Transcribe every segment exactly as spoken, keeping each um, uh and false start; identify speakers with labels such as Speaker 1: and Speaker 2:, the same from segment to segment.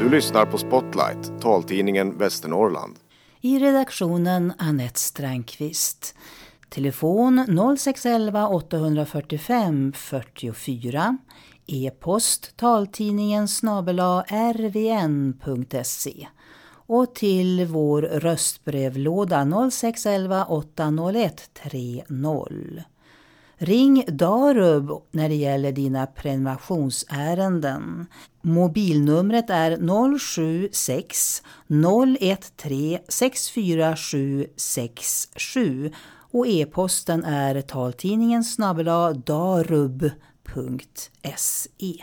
Speaker 1: Du lyssnar på Spotlight, taltidningen Västernorrland.
Speaker 2: I redaktionen Annette Strandqvist. Telefon noll sex ett ett åtta fyra fem fyra fyra. E-post taltidningen snabel-a r v n punkt se. Och till vår röstbrevlåda noll sex ett ett åtta noll ett tre noll. Ring Darub när det gäller dina prenumerationsärenden. Mobilnumret är noll sju sex noll ett tre sex fyra sju sex sju och e-posten är taltidningen snabel-a darub punkt se.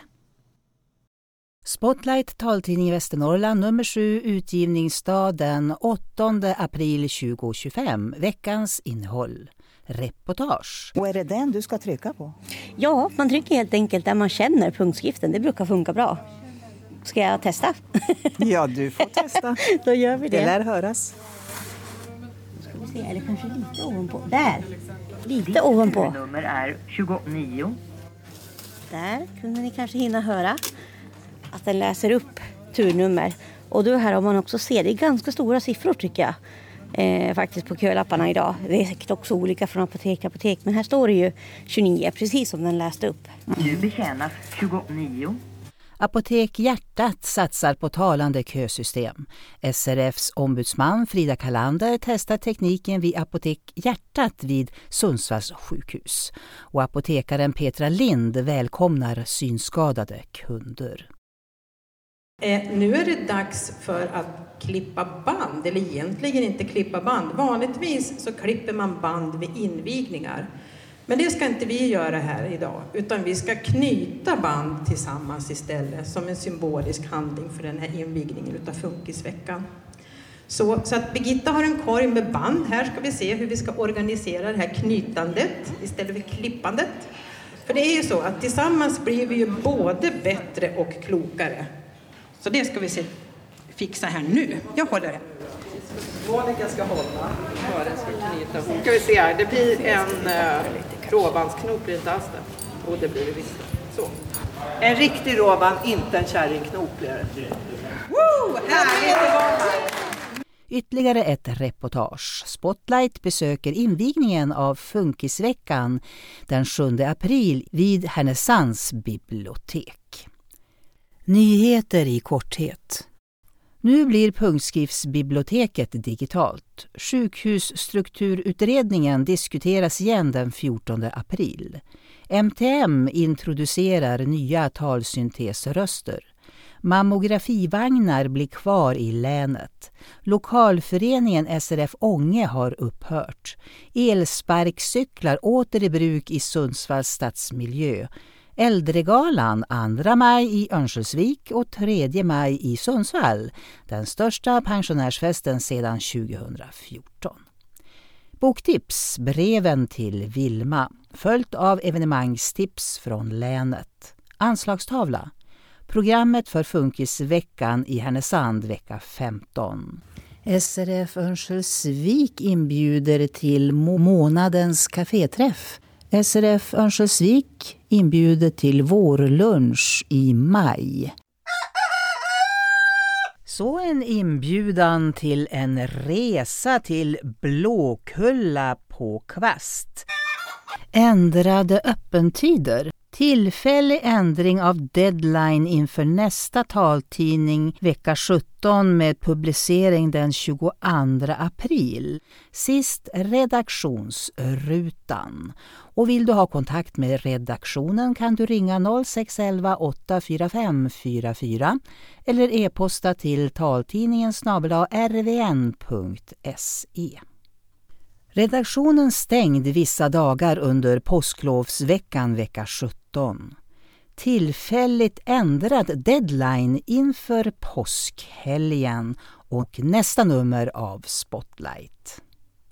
Speaker 2: Spotlight, taltidning Västernorrland nummer sju, utgivningsdag den åttonde april tjugohundratjugofem. Veckans innehåll. Reportage.
Speaker 3: Och är det den du ska trycka på?
Speaker 4: Ja, man trycker helt enkelt där man känner punktskriften. Det brukar funka bra. Ska jag testa?
Speaker 3: Ja, du får testa.
Speaker 4: Då gör vi det.
Speaker 3: Det lär höras.
Speaker 4: Ska vi se, eller kanske lite ovanpå. Där! Lite ovanpå.
Speaker 5: Nummer är tjugonio.
Speaker 4: Där kunde ni kanske hinna höra att den läser upp turnummer. Och då här har man också ser, det är ganska stora siffror tycker jag. Eh, faktiskt på kölapparna idag. Det är säkert också olika från apotek till apotek. Men här står det ju tjugonio, precis som den läste upp.
Speaker 5: Nu betjänas tjugonio.
Speaker 2: Apotek Hjärtat satsar på talande kösystem. S R F:s ombudsman Frida Kalander testar tekniken vid Apotek Hjärtat vid Sundsvalls sjukhus. Och apotekaren Petra Lind välkomnar synskadade kunder.
Speaker 6: Eh, nu är det dags för att klippa band, eller egentligen inte klippa band. Vanligtvis så klipper man band vid invigningar. Men det ska inte vi göra här idag, utan vi ska knyta band tillsammans istället som en symbolisk handling för den här invigningen utav Funkisveckan. Så, så att Birgitta har en korg med band. Här ska vi se hur vi ska organisera det här knytandet istället för klippandet. För det är ju så att tillsammans blir vi ju både bättre och klokare. Så det ska vi se, fixa här nu. Jag håller det.
Speaker 7: Monica ska hålla för den ska knyta ihop. Ska vi se här, det blir en uh, råbandsknop, blir inte alls det. Och det blir det visst. Så. En riktig råband, inte en kärringknop blir det. Woo! Härligt att vara här!
Speaker 2: Ytterligare ett reportage. Spotlight besöker invigningen av Funkisveckan den sjunde april vid Härnösands bibliotek. Nyheter i korthet. Nu blir punktskriftsbiblioteket digitalt. Sjukhusstrukturutredningen diskuteras igen den fjortonde april. M T M introducerar nya talsyntesröster. Mammografivagnar blir kvar i länet. Lokalföreningen S R F Ånge har upphört. Elsparkcyklar åter i bruk i Sundsvalls stadsmiljö. Äldregalan andra maj i Örnsköldsvik och tredje maj i Sundsvall. Den största pensionärsfesten sedan tjugohundrafjorton. Boktips, breven till Vilma. Följt av evenemangstips från länet. Anslagstavla. Programmet för Funkisveckan i Härnösand vecka femton. S R F Örnsköldsvik inbjuder till månadens kaféträff. S R F Örnsköldsvik inbjuder till vårlunch i maj. Så en inbjudan till en resa till Blåkulla på Kvast. Ändrade öppentider. Tillfällig ändring av deadline inför nästa taltidning vecka sjutton med publicering den tjugoandra april. Sist redaktionsrutan. Och vill du ha kontakt med redaktionen kan du ringa noll sex ett ett åtta fyra fem fyra fyra eller e-posta till taltidningen snabel-a r v n punkt se. Redaktionen stängd vissa dagar under påsklovsveckan vecka sjutton. Tillfälligt ändrad deadline inför påskhelgen och nästa nummer av Spotlight.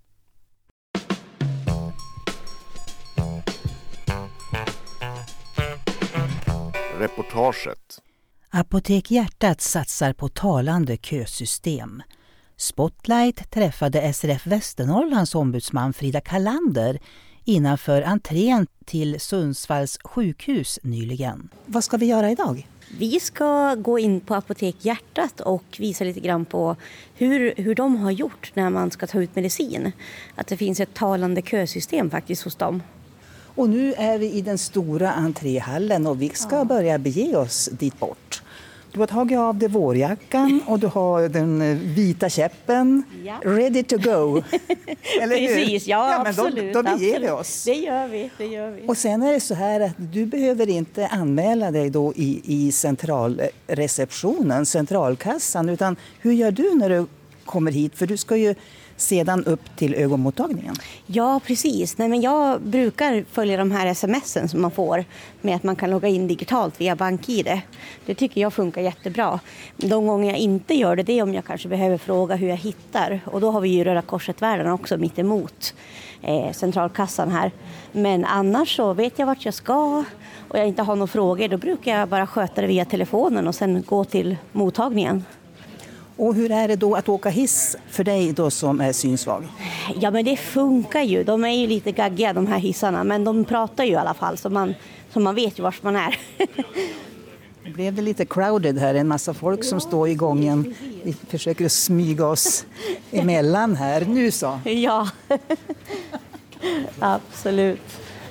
Speaker 1: Reportaget.
Speaker 2: Apotek Hjärtat satsar på talande kösystem. Spotlight träffade S R F Västernorrlands ombudsman Frida Kalander innanför entrén till Sundsvalls sjukhus nyligen.
Speaker 3: Vad ska vi göra idag?
Speaker 4: Vi ska gå in på Apotek Hjärtat och visa lite grann på hur, hur de har gjort när man ska ta ut medicin. Att det finns ett talande kösystem faktiskt hos dem.
Speaker 3: Och nu är vi i den stora entréhallen och vi ska börja bege oss dit bort. Du har tagit av dig vårjackan och du har den vita käppen.
Speaker 4: Ja.
Speaker 3: Ready to go. Eller hur?
Speaker 4: Precis, ja,
Speaker 3: ja men
Speaker 4: absolut.
Speaker 3: Då, då beger
Speaker 4: absolut.
Speaker 3: vi oss.
Speaker 4: Det gör vi, det gör vi.
Speaker 3: Och sen är det så här att du behöver inte anmäla dig då i, i centralreceptionen, centralkassan. Utan hur gör du när du kommer hit? För du ska ju sedan upp till ögonmottagningen.
Speaker 4: Ja, precis. Nej, men jag brukar följa de här sms'en som man får med att man kan logga in digitalt via BankID. Det tycker jag funkar jättebra. De gånger jag inte gör det, det är om jag kanske behöver fråga hur jag hittar. Och då har vi ju Röda Korset-världen också mitt emot eh, centralkassan här. Men annars så vet jag vart jag ska och jag inte har några frågor. Då brukar jag bara sköta det via telefonen och sen gå till mottagningen.
Speaker 3: Och hur är det då att åka hiss för dig då som är synsvag?
Speaker 4: Ja, men det funkar ju. De är ju lite gaggiga de här hissarna, men de pratar ju i alla fall så man, så man vet ju var man är.
Speaker 3: Blev det lite crowded här, en massa folk som står i gången. Vi försöker smyga oss emellan här. Nu så.
Speaker 4: Ja, absolut.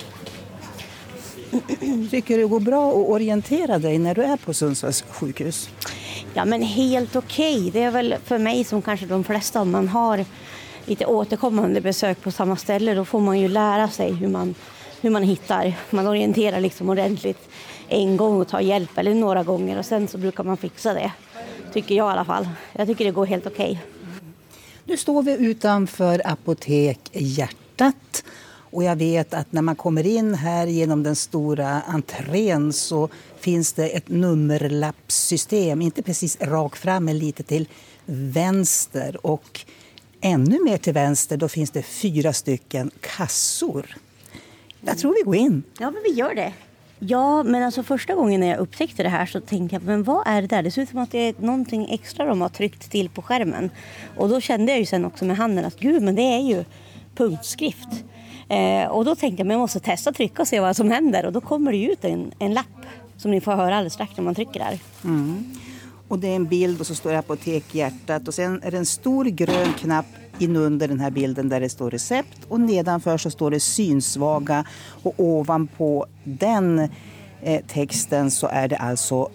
Speaker 3: Tycker du det går bra att orientera dig när du är på Sundsvalls sjukhus?
Speaker 4: Ja, men helt okej. Okay. Det är väl för mig som kanske de flesta, om man har lite återkommande besök på samma ställe, då får man ju lära sig hur man, hur man hittar. Man orienterar liksom ordentligt en gång och tar hjälp eller några gånger och sen så brukar man fixa det. Tycker jag i alla fall. Jag tycker det går helt okej. Okay.
Speaker 3: Nu står vi utanför Apotek Hjärtat. Och jag vet att när man kommer in här genom den stora entrén så finns det ett nummerlappssystem. Inte precis rakt fram men lite till vänster. Och ännu mer till vänster då finns det fyra stycken kassor. Jag tror vi går in.
Speaker 4: Ja, men vi gör det. Ja, men alltså första gången när jag upptäckte det här så tänkte jag, men vad är det där? Det ser ut som att det är någonting extra de har tryckt till på skärmen. Och då kände jag ju sen också med handen att gud, men det är ju punktskrift. Eh, och då tänkte jag, men jag måste testa trycka och se vad som händer. Och då kommer det ut en, en lapp som ni får höra alldeles strax när man trycker där.
Speaker 3: Mm. Och det är en bild och så står det Apotek Hjärtat. Och sen är det en stor grön knapp inunder den här bilden där det står recept. Och nedanför så står det synsvaga. Och ovanpå den eh, texten så är det alltså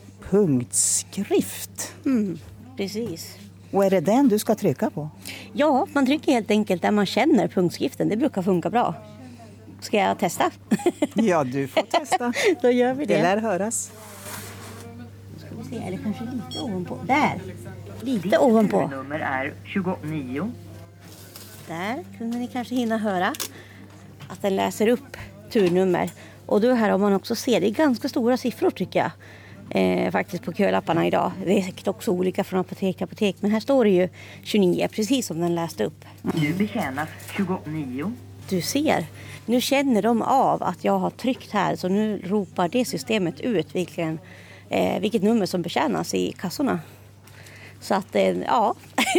Speaker 3: punktskrift.
Speaker 4: Mm, precis.
Speaker 3: Och är det den du ska trycka på?
Speaker 4: Ja, man trycker helt enkelt där man känner punktskriften. Det brukar funka bra. Ska jag testa?
Speaker 3: Ja, du får testa.
Speaker 4: Då gör vi det.
Speaker 3: Det lär höras.
Speaker 4: Ska vi se, eller kanske lite ovanpå. Där, lite ovanpå.
Speaker 5: Nummer är tjugonio.
Speaker 4: Där kunde ni kanske hinna höra att den läser upp turnummer. Och då här har man också ser, det är ganska stora siffror tycker jag. Eh, faktiskt på kölapparna idag. Det är säkert också olika från apotek till apotek. Men här står det ju tjugonio, precis som den läste upp.
Speaker 5: Nu betjänas tjugonio.
Speaker 4: Du ser, nu känner de av att jag har tryckt här. Så nu ropar det systemet ut vilken, eh, vilket nummer som betjänas i kassorna. Så att, eh, ja,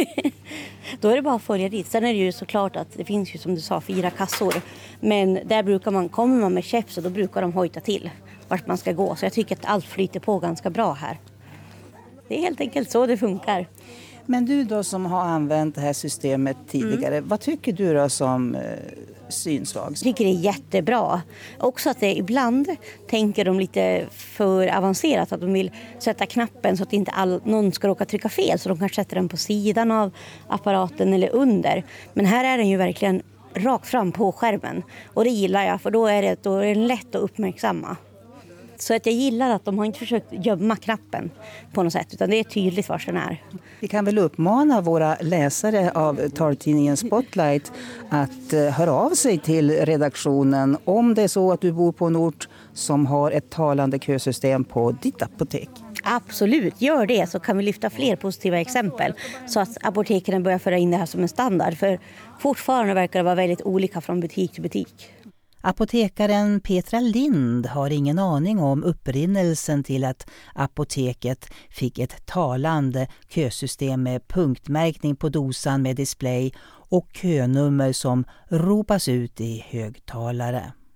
Speaker 4: då är det bara att följa dit. Sen är det ju såklart att det finns ju som du sa fyra kassor. Men där brukar man, kommer man med käpp så då brukar de hojta till vart man ska gå. Så jag tycker att allt flyter på ganska bra här. Det är helt enkelt så det funkar.
Speaker 3: Men du då som har använt det här systemet tidigare, mm. vad tycker du då som eh, synsvag?
Speaker 4: Jag tycker det är jättebra. Också att det ibland tänker de lite för avancerat. Att de vill sätta knappen så att inte all, någon ska råka trycka fel. Så de kanske sätter den på sidan av apparaten eller under. Men här är den ju verkligen rakt fram på skärmen. Och det gillar jag för då är det, då är den lätt att uppmärksamma. Så att jag gillar att de har inte försökt gömma knappen på något sätt. Utan det är tydligt var den är.
Speaker 3: Vi kan väl uppmana våra läsare av taltidningen Spotlight att uh, höra av sig till redaktionen om det är så att du bor på en ort som har ett talande kösystem på ditt apotek.
Speaker 4: Absolut, gör det så kan vi lyfta fler positiva exempel. Så att apoteken börjar föra in det här som en standard. För fortfarande verkar det vara väldigt olika från butik till butik.
Speaker 2: Apotekaren Petra Lind har ingen aning om upprinnelsen till att apoteket fick ett talande kösystem med punktmärkning på dosan med display och könummer som ropas ut i högtalare.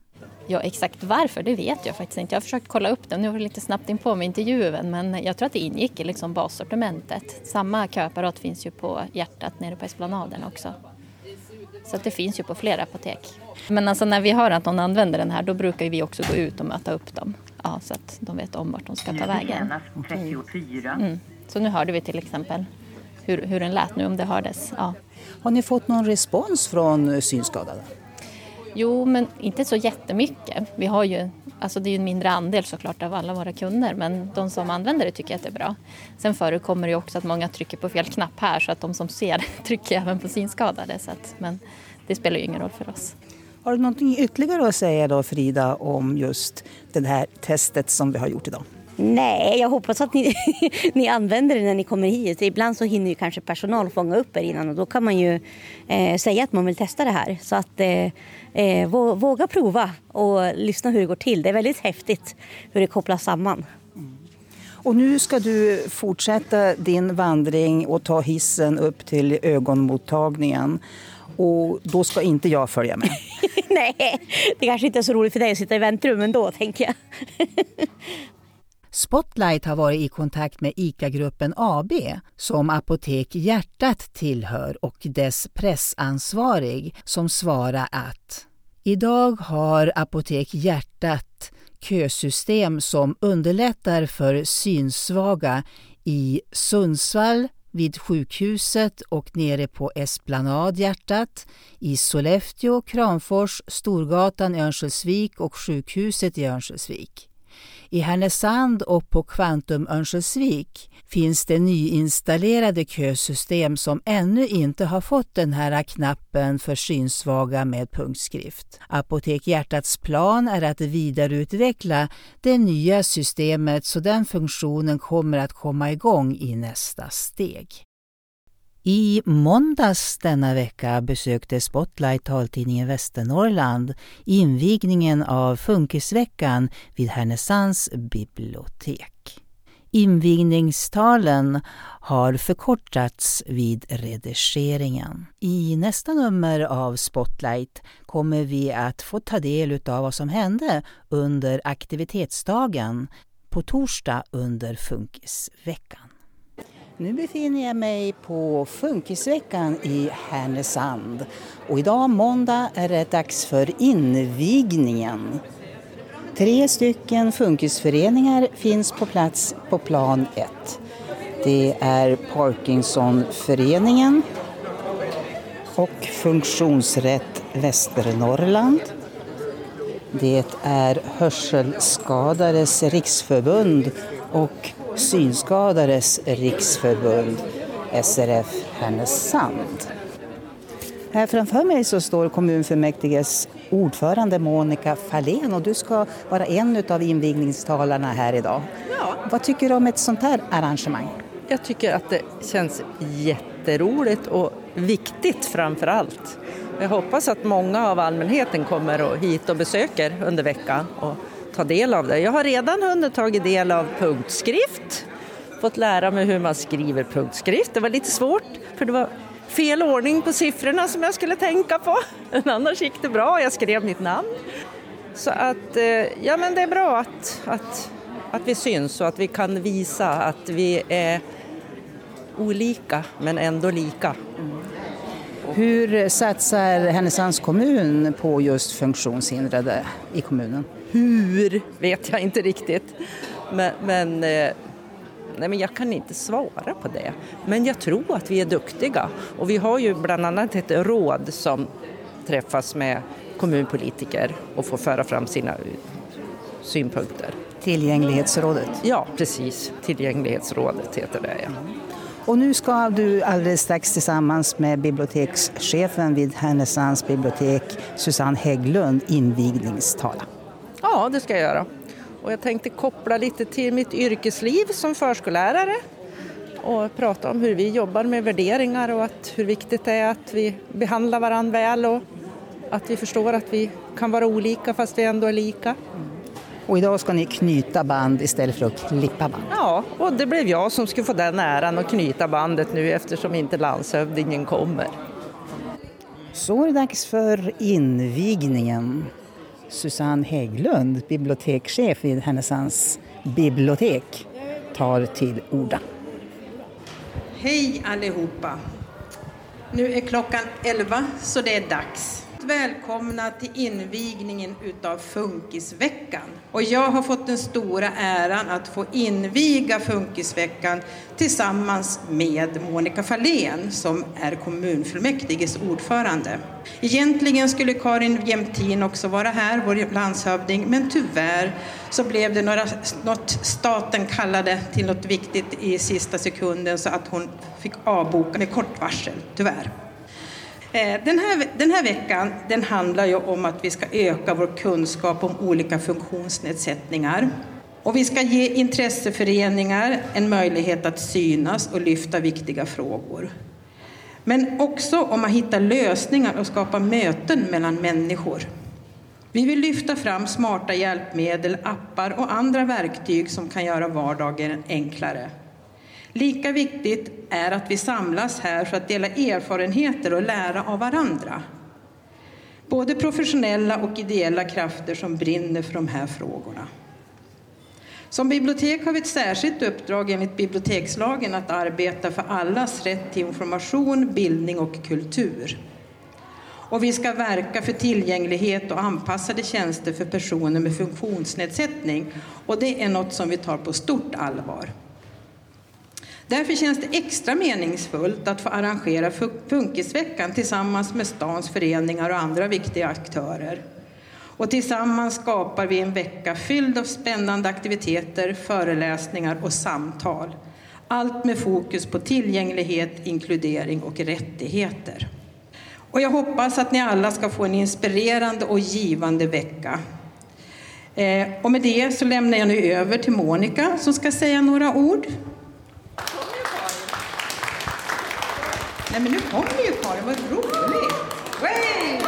Speaker 8: Ja, exakt varför, det vet jag faktiskt inte. Jag har försökt kolla upp det. Nu var det lite snabbt in på med intervjun, men jag tror att det ingick i liksom bassortimentet. Samma köapparat finns ju på Hjärtat nere på Esplanaden också. Så att det finns ju på flera apotek. Men alltså när vi hör att någon använder den här, då brukar vi också gå ut och möta upp dem. Ja, så att de vet om vart de ska ta vägen.
Speaker 5: trettiofyra.
Speaker 8: Mm. Så nu hörde vi till exempel hur, hur den lät nu, om det hördes. Ja.
Speaker 3: Har ni fått någon respons från synskadade?
Speaker 8: Jo, men inte så jättemycket. Vi har ju, alltså det är ju en mindre andel såklart av alla våra kunder, men de som använder det tycker att det är bra. Sen förekommer det också att många trycker på fel knapp här, så att de som ser trycker även på synskadade. Så att, men det spelar ju ingen roll för oss.
Speaker 3: Har du någonting ytterligare att säga då, Frida, om just det här testet som vi har gjort idag?
Speaker 4: Nej, jag hoppas att ni, ni använder det när ni kommer hit. Ibland så hinner ju kanske personal fånga upp er innan, och då kan man ju eh, säga att man vill testa det här. Så att eh, våga prova och lyssna hur det går till. Det är väldigt häftigt hur det kopplas samman.
Speaker 3: Mm. Och nu ska du fortsätta din vandring och ta hissen upp till ögonmottagningen. Och då ska inte jag följa med.
Speaker 4: Nej, det kanske inte är så roligt för dig att sitta i väntrummen då, tänker jag.
Speaker 2: Spotlight har varit i kontakt med ICA-gruppen A B som Apotek Hjärtat tillhör och dess pressansvarig, som svarar att idag har Apotek Hjärtat kösystem som underlättar för synsvaga i Sundsvall, vid sjukhuset och nere på Esplanad Hjärtat, i Sollefteå, Kramfors, Storgatan i Örnsköldsvik och sjukhuset i Örnsköldsvik. I Härnösand och på Kvantum Örnsköldsvik finns det nyinstallerade kösystem som ännu inte har fått den här knappen för synsvaga med punktskrift. Apotek Hjärtats plan är att vidareutveckla det nya systemet så den funktionen kommer att komma igång i nästa steg. I måndags denna vecka besökte Spotlight taltidningen Västernorrland invigningen av Funkisveckan vid Härnösands bibliotek. Invigningstalen har förkortats vid redigeringen. I nästa nummer av Spotlight kommer vi att få ta del av vad som hände under aktivitetsdagen på torsdag under Funkisveckan. Nu befinner jag mig på Funkisveckan i Härnösand och idag måndag är det dags för invigningen. Tre stycken funkisföreningar finns på plats på plan ett. Det är Parkinsonföreningen och Funktionsrätt Västernorrland. Det är Hörselskadades riksförbund och Synskadades riksförbund, S R F Härnösand. Här framför mig så står kommunfullmäktiges ordförande Monica Fahlén och du ska vara en av invigningstalarna här idag.
Speaker 9: Ja.
Speaker 3: Vad tycker du om ett sånt här arrangemang?
Speaker 9: Jag tycker att det känns jätteroligt och viktigt framför allt. Jag hoppas att många av allmänheten kommer hit och besöker under veckan och ta del av det. Jag har redan hunnit tagit del av punktskrift. Fått lära mig hur man skriver punktskrift. Det var lite svårt för det var fel ordning på siffrorna som jag skulle tänka på. Men annars gick det bra. Jag skrev mitt namn. Så att ja, men det är bra att, att, att vi syns och att vi kan visa att vi är olika men ändå lika.
Speaker 3: Mm. Hur satsar Härnösands kommun på just funktionshindrade i kommunen?
Speaker 9: Hur vet jag inte riktigt. Men, men, nej, men jag kan inte svara på det. Men jag tror att vi är duktiga. Och vi har ju bland annat ett råd som träffas med kommunpolitiker och får föra fram sina synpunkter.
Speaker 3: Tillgänglighetsrådet?
Speaker 9: Ja, precis. Tillgänglighetsrådet heter det, ja.
Speaker 3: Och nu ska du alldeles strax tillsammans med bibliotekschefen vid Härnösands bibliotek, Susanne Hägglund, invigningstala.
Speaker 9: Ja, det ska jag göra. Och jag tänkte koppla lite till mitt yrkesliv som förskollärare och prata om hur vi jobbar med värderingar och att hur viktigt det är att vi behandlar varandra väl och att vi förstår att vi kan vara olika fast vi ändå är lika.
Speaker 3: Och idag ska ni knyta band istället för att klippa band.
Speaker 9: Ja, och det blev jag som skulle få den äran att knyta bandet nu eftersom inte landshövdingen kommer.
Speaker 3: Så är det dags för invigningen. Susanne Hägglund, bibliotekschef vid Härnösands bibliotek, tar till orda.
Speaker 6: Hej allihopa! Nu är klockan elva så det är dags. Välkomna till invigningen utav Funkisveckan. Och jag har fått den stora äran att få inviga Funkisveckan tillsammans med Monica Fahlén som är kommunfullmäktiges ordförande. Egentligen skulle Karin Jämtin också vara här, vår landshövding, men tyvärr så blev det några, något staten kallade till något viktigt i sista sekunden så att hon fick avboka med kort varsel, tyvärr. Den här, den här veckan den handlar ju om att vi ska öka vår kunskap om olika funktionsnedsättningar. Och vi ska ge intresseföreningar en möjlighet att synas och lyfta viktiga frågor. Men också om att hitta lösningar och skapa möten mellan människor. Vi vill lyfta fram smarta hjälpmedel, appar och andra verktyg som kan göra vardagen enklare. Lika viktigt är att vi samlas här för att dela erfarenheter och lära av varandra. Både professionella och ideella krafter som brinner för de här frågorna. Som bibliotek har vi ett särskilt uppdrag enligt bibliotekslagen att arbeta för allas rätt till information, bildning och kultur. Och vi ska verka för tillgänglighet och anpassade tjänster för personer med funktionsnedsättning. Och det är något som vi tar på stort allvar. Därför känns det extra meningsfullt att få arrangera Funkisveckan tillsammans med stans föreningar och andra viktiga aktörer. Och tillsammans skapar vi en vecka fylld av spännande aktiviteter, föreläsningar och samtal. Allt med fokus på tillgänglighet, inkludering och rättigheter. Och jag hoppas att ni alla ska få en inspirerande och givande vecka. Eh, och med det så lämnar jag nu över till Monica som ska säga några ord. Nej, men nu kommer ju Karin, vad roligt! Hey!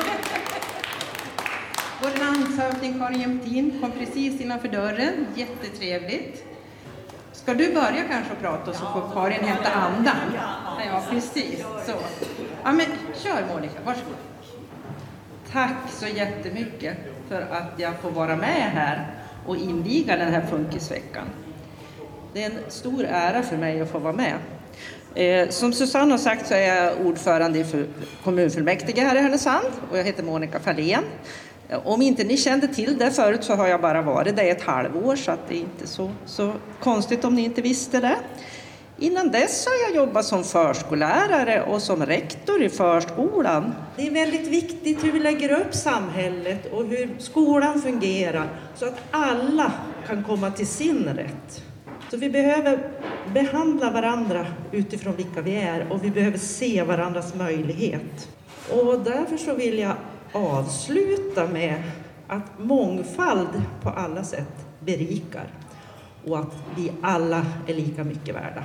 Speaker 6: Vår landshövding Karin Jämtin kom precis innanför dörren, jättetrevligt. Ska du börja kanske prata och så får Karin hämta andan? Ja, precis. Så. Ja, men kör Monica, varsågod.
Speaker 9: Tack så jättemycket för att jag får vara med här och inviga den här Funkisveckan. Det är en stor ära för mig att få vara med. Eh, som Susanne har sagt så är jag ordförande i kommunfullmäktige här i Härnösand och jag heter Monica Fahlén. Om inte ni kände till det förut så har jag bara varit det ett halvår så att det är inte så, så konstigt om ni inte visste det. Innan dess har jag jobbat som förskollärare och som rektor i förskolan.
Speaker 10: Det är väldigt viktigt hur vi lägger upp samhället och hur skolan fungerar så att alla kan komma till sin rätt. Så vi behöver behandla varandra utifrån vilka vi är och vi behöver se varandras möjlighet. Och därför så vill jag avsluta med att mångfald på alla sätt berikar och att vi alla är lika mycket värda.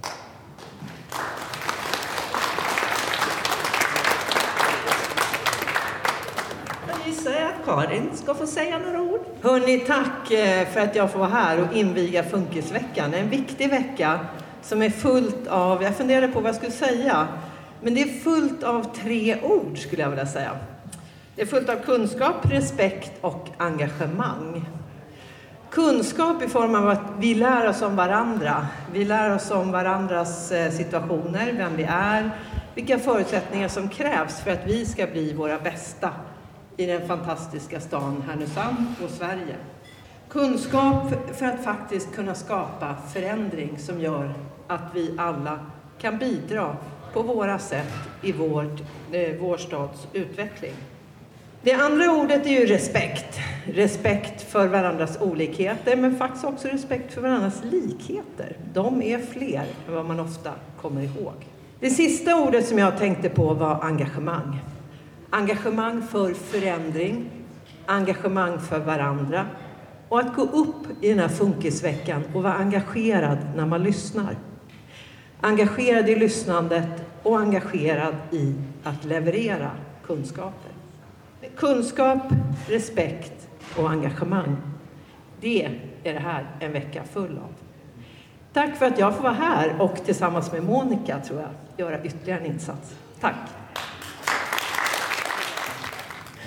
Speaker 10: Jag gissar att Karin ska få säga några ord.
Speaker 7: Hörrni, tack för att jag får vara här och inviga Funkisveckan. En viktig vecka som är fullt av, jag funderade på vad jag skulle säga, men det är fullt av tre ord skulle jag vilja säga. Det är fullt av kunskap, respekt och engagemang. Kunskap i form av att vi lär oss om varandra. Vi lär oss om varandras situationer, vem vi är, vilka förutsättningar som krävs för att vi ska bli våra bästa i den fantastiska stan Härnösand och Sverige. Kunskap för att faktiskt kunna skapa förändring som gör att vi alla kan bidra på våra sätt i vårt, eh, vår stads utveckling. Det andra ordet är ju respekt. Respekt för varandras olikheter men faktiskt också respekt för varandras likheter. De är fler än vad man ofta kommer ihåg. Det sista ordet som jag tänkte på var engagemang. Engagemang för förändring, engagemang för varandra och att gå upp i den här Funkisveckan och vara engagerad när man lyssnar. Engagerad i lyssnandet och engagerad i att leverera kunskaper. Kunskap, respekt och engagemang. Det är det här en vecka full av. Tack för att jag får vara här och tillsammans med Monica tror jag göra ytterligare en insats. Tack!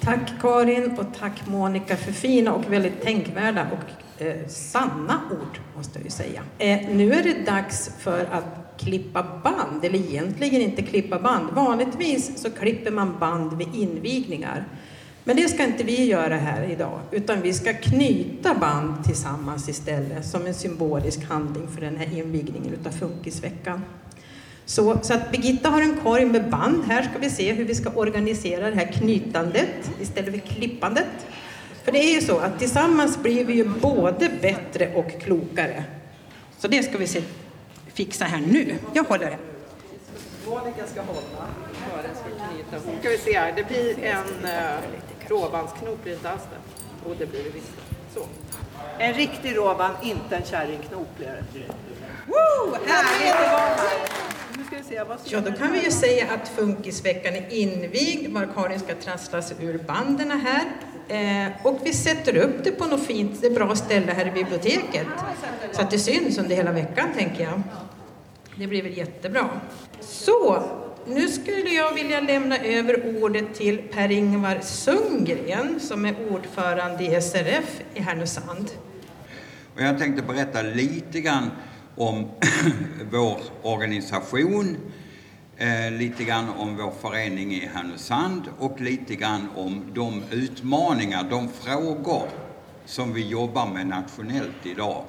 Speaker 6: Tack Karin och tack Monica för fina och väldigt tänkvärda och eh, sanna ord, måste jag ju säga. Eh, nu är det dags för att klippa band, eller egentligen inte klippa band. Vanligtvis så klipper man band vid invigningar. Men det ska inte vi göra här idag, utan vi ska knyta band tillsammans istället som en symbolisk handling för den här invigningen utav Funkisveckan. Så, så att Birgitta har en korg med band. Här ska vi se hur vi ska organisera det här knytandet istället för klippandet. För det är ju så att tillsammans blir vi ju både bättre och klokare. Så det ska vi se, fixa här nu. Jag håller det.
Speaker 7: Monica ska hålla, Karin ska knyta. Ska vi se här, det blir en uh, råbandsknop, blir inte alls det. Och det blir det visst. Så. En riktig råband, inte en kärringknop blir det. Woo! Härligt! Nu ska vi se, vad
Speaker 6: ja, då kan vi ju säga att Funkisveckan är invigd. Var Karin ska trassla sig ur banden här. Eh, och vi sätter upp det på något fint, det bra ställe här i biblioteket. Så att det syns under hela veckan, tänker jag. Det blir väl jättebra. Så, nu skulle jag vilja lämna över ordet till Per-Ingvar Sundgren som är ordförande i S R F i Härnösand.
Speaker 11: Och jag tänkte berätta lite grann om vår organisation, eh, lite grann om vår förening i Härnösand och lite grann om de utmaningar, de frågor som vi jobbar med nationellt idag.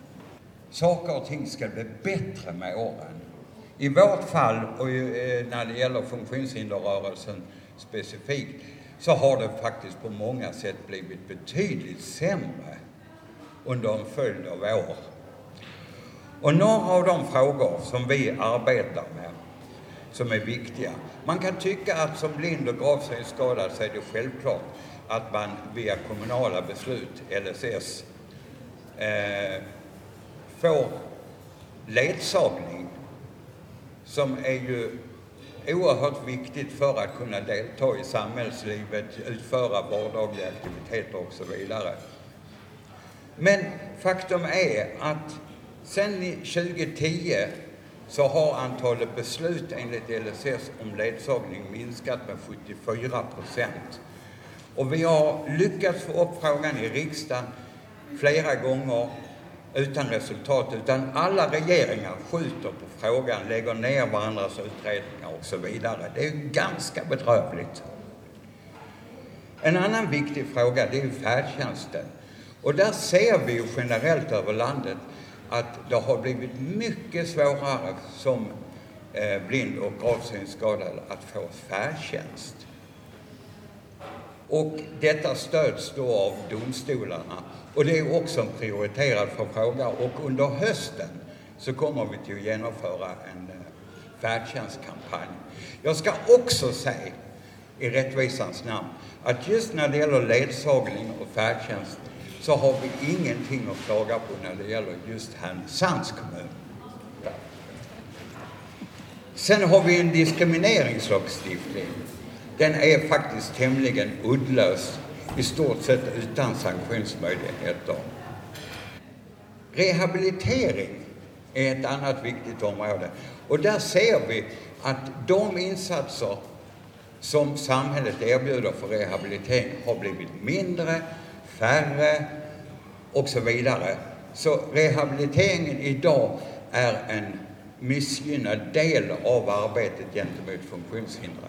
Speaker 11: Saker och ting ska bli bättre med åren. I vårt fall, och när det gäller funktionshinderrörelsen specifikt, så har det faktiskt på många sätt blivit betydligt sämre under en följd av år. Och några av de frågor som vi arbetar med, som är viktiga. Man kan tycka att som blind och gravsynsskadad så är det självklart att man via kommunala beslut, L S S, eh, får ledsagning som är ju oerhört viktigt för att kunna delta i samhällslivet, utföra vardagliga aktiviteter och så vidare. Men faktum är att sedan tjugo tio så har antalet beslut enligt L S S om ledsagning minskat med sjuttiofyra procent. Och vi har lyckats få upp frågan i riksdagen flera gånger utan resultat, utan alla regeringar skjuter på frågan, lägger ner varandras utredningar och så vidare. Det är ganska bedrövligt. En annan viktig fråga, det är färdtjänsten. Och där ser vi ju generellt över landet att det har blivit mycket svårare som eh, blind och gravsynsskadad att få färdtjänst. Och detta stöds då av domstolarna. Och det är också en prioriterad fråga. Och under hösten så kommer vi till att genomföra en eh, färdtjänstkampanj. Jag ska också säga i rättvisans namn att just när det gäller ledsagning och färdtjänst så har vi ingenting att klaga på när det gäller just Härnösands kommun. Sen har vi en diskrimineringslagstiftning. Den är faktiskt tämligen uddlös, i stort sett utan sanktionsmöjligheter. Rehabilitering är ett annat viktigt område. Och där ser vi att de insatser som samhället erbjuder för rehabilitering har blivit mindre, färre och så vidare. Så rehabiliteringen idag är en missgynnad del av arbetet gentemot funktionshindrade.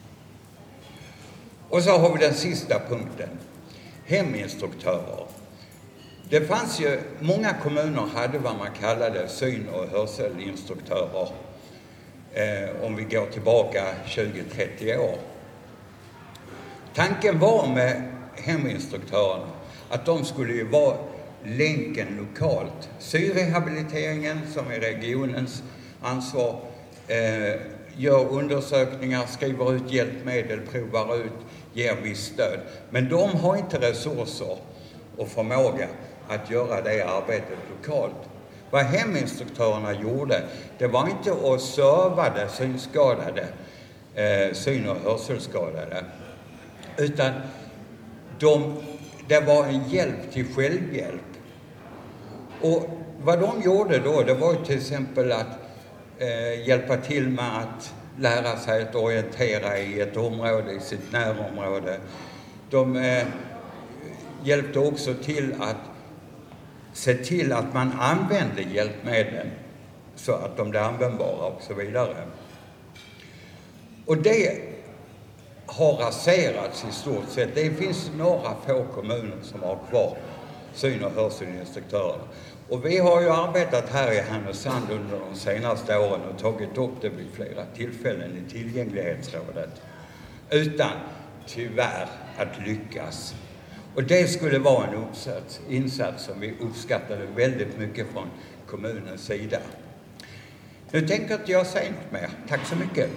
Speaker 11: Och så har vi den sista punkten, heminstruktörer. Det fanns ju, många kommuner hade vad man kallade syn- och hörselinstruktörer eh, om vi går tillbaka tjugo till trettio år. Tanken var med heminstruktörerna att de skulle ju vara länken lokalt. Synrehabiliteringen, som är regionens ansvar, eh, gör undersökningar, skriver ut hjälpmedel, provar ut, ger viss stöd. Men de har inte resurser och förmåga att göra det arbetet lokalt. Vad heminstruktörerna gjorde, det var inte att serva det synskadade, eh, syn- och hörselskadade, utan de, det var en hjälp till självhjälp. Och vad de gjorde då, det var ju till exempel att eh, hjälpa till med att lära sig att orientera i ett område, i sitt närområde. De eh, hjälpte också till att se till att man använde hjälpmedlen så att de blir användbara och så vidare. Och det har raserats i stort sett. Det finns några få kommuner som har kvar syn- och hörselinstruktörerna. Och vi har ju arbetat här i Härnösand under de senaste åren och tagit upp det vid flera tillfällen i tillgänglighetsrådet. Utan tyvärr att lyckas. Och det skulle vara en uppsats, insats som vi uppskattade väldigt mycket från kommunens sida. Nu tänker inte jag säga något mer. Tack så mycket.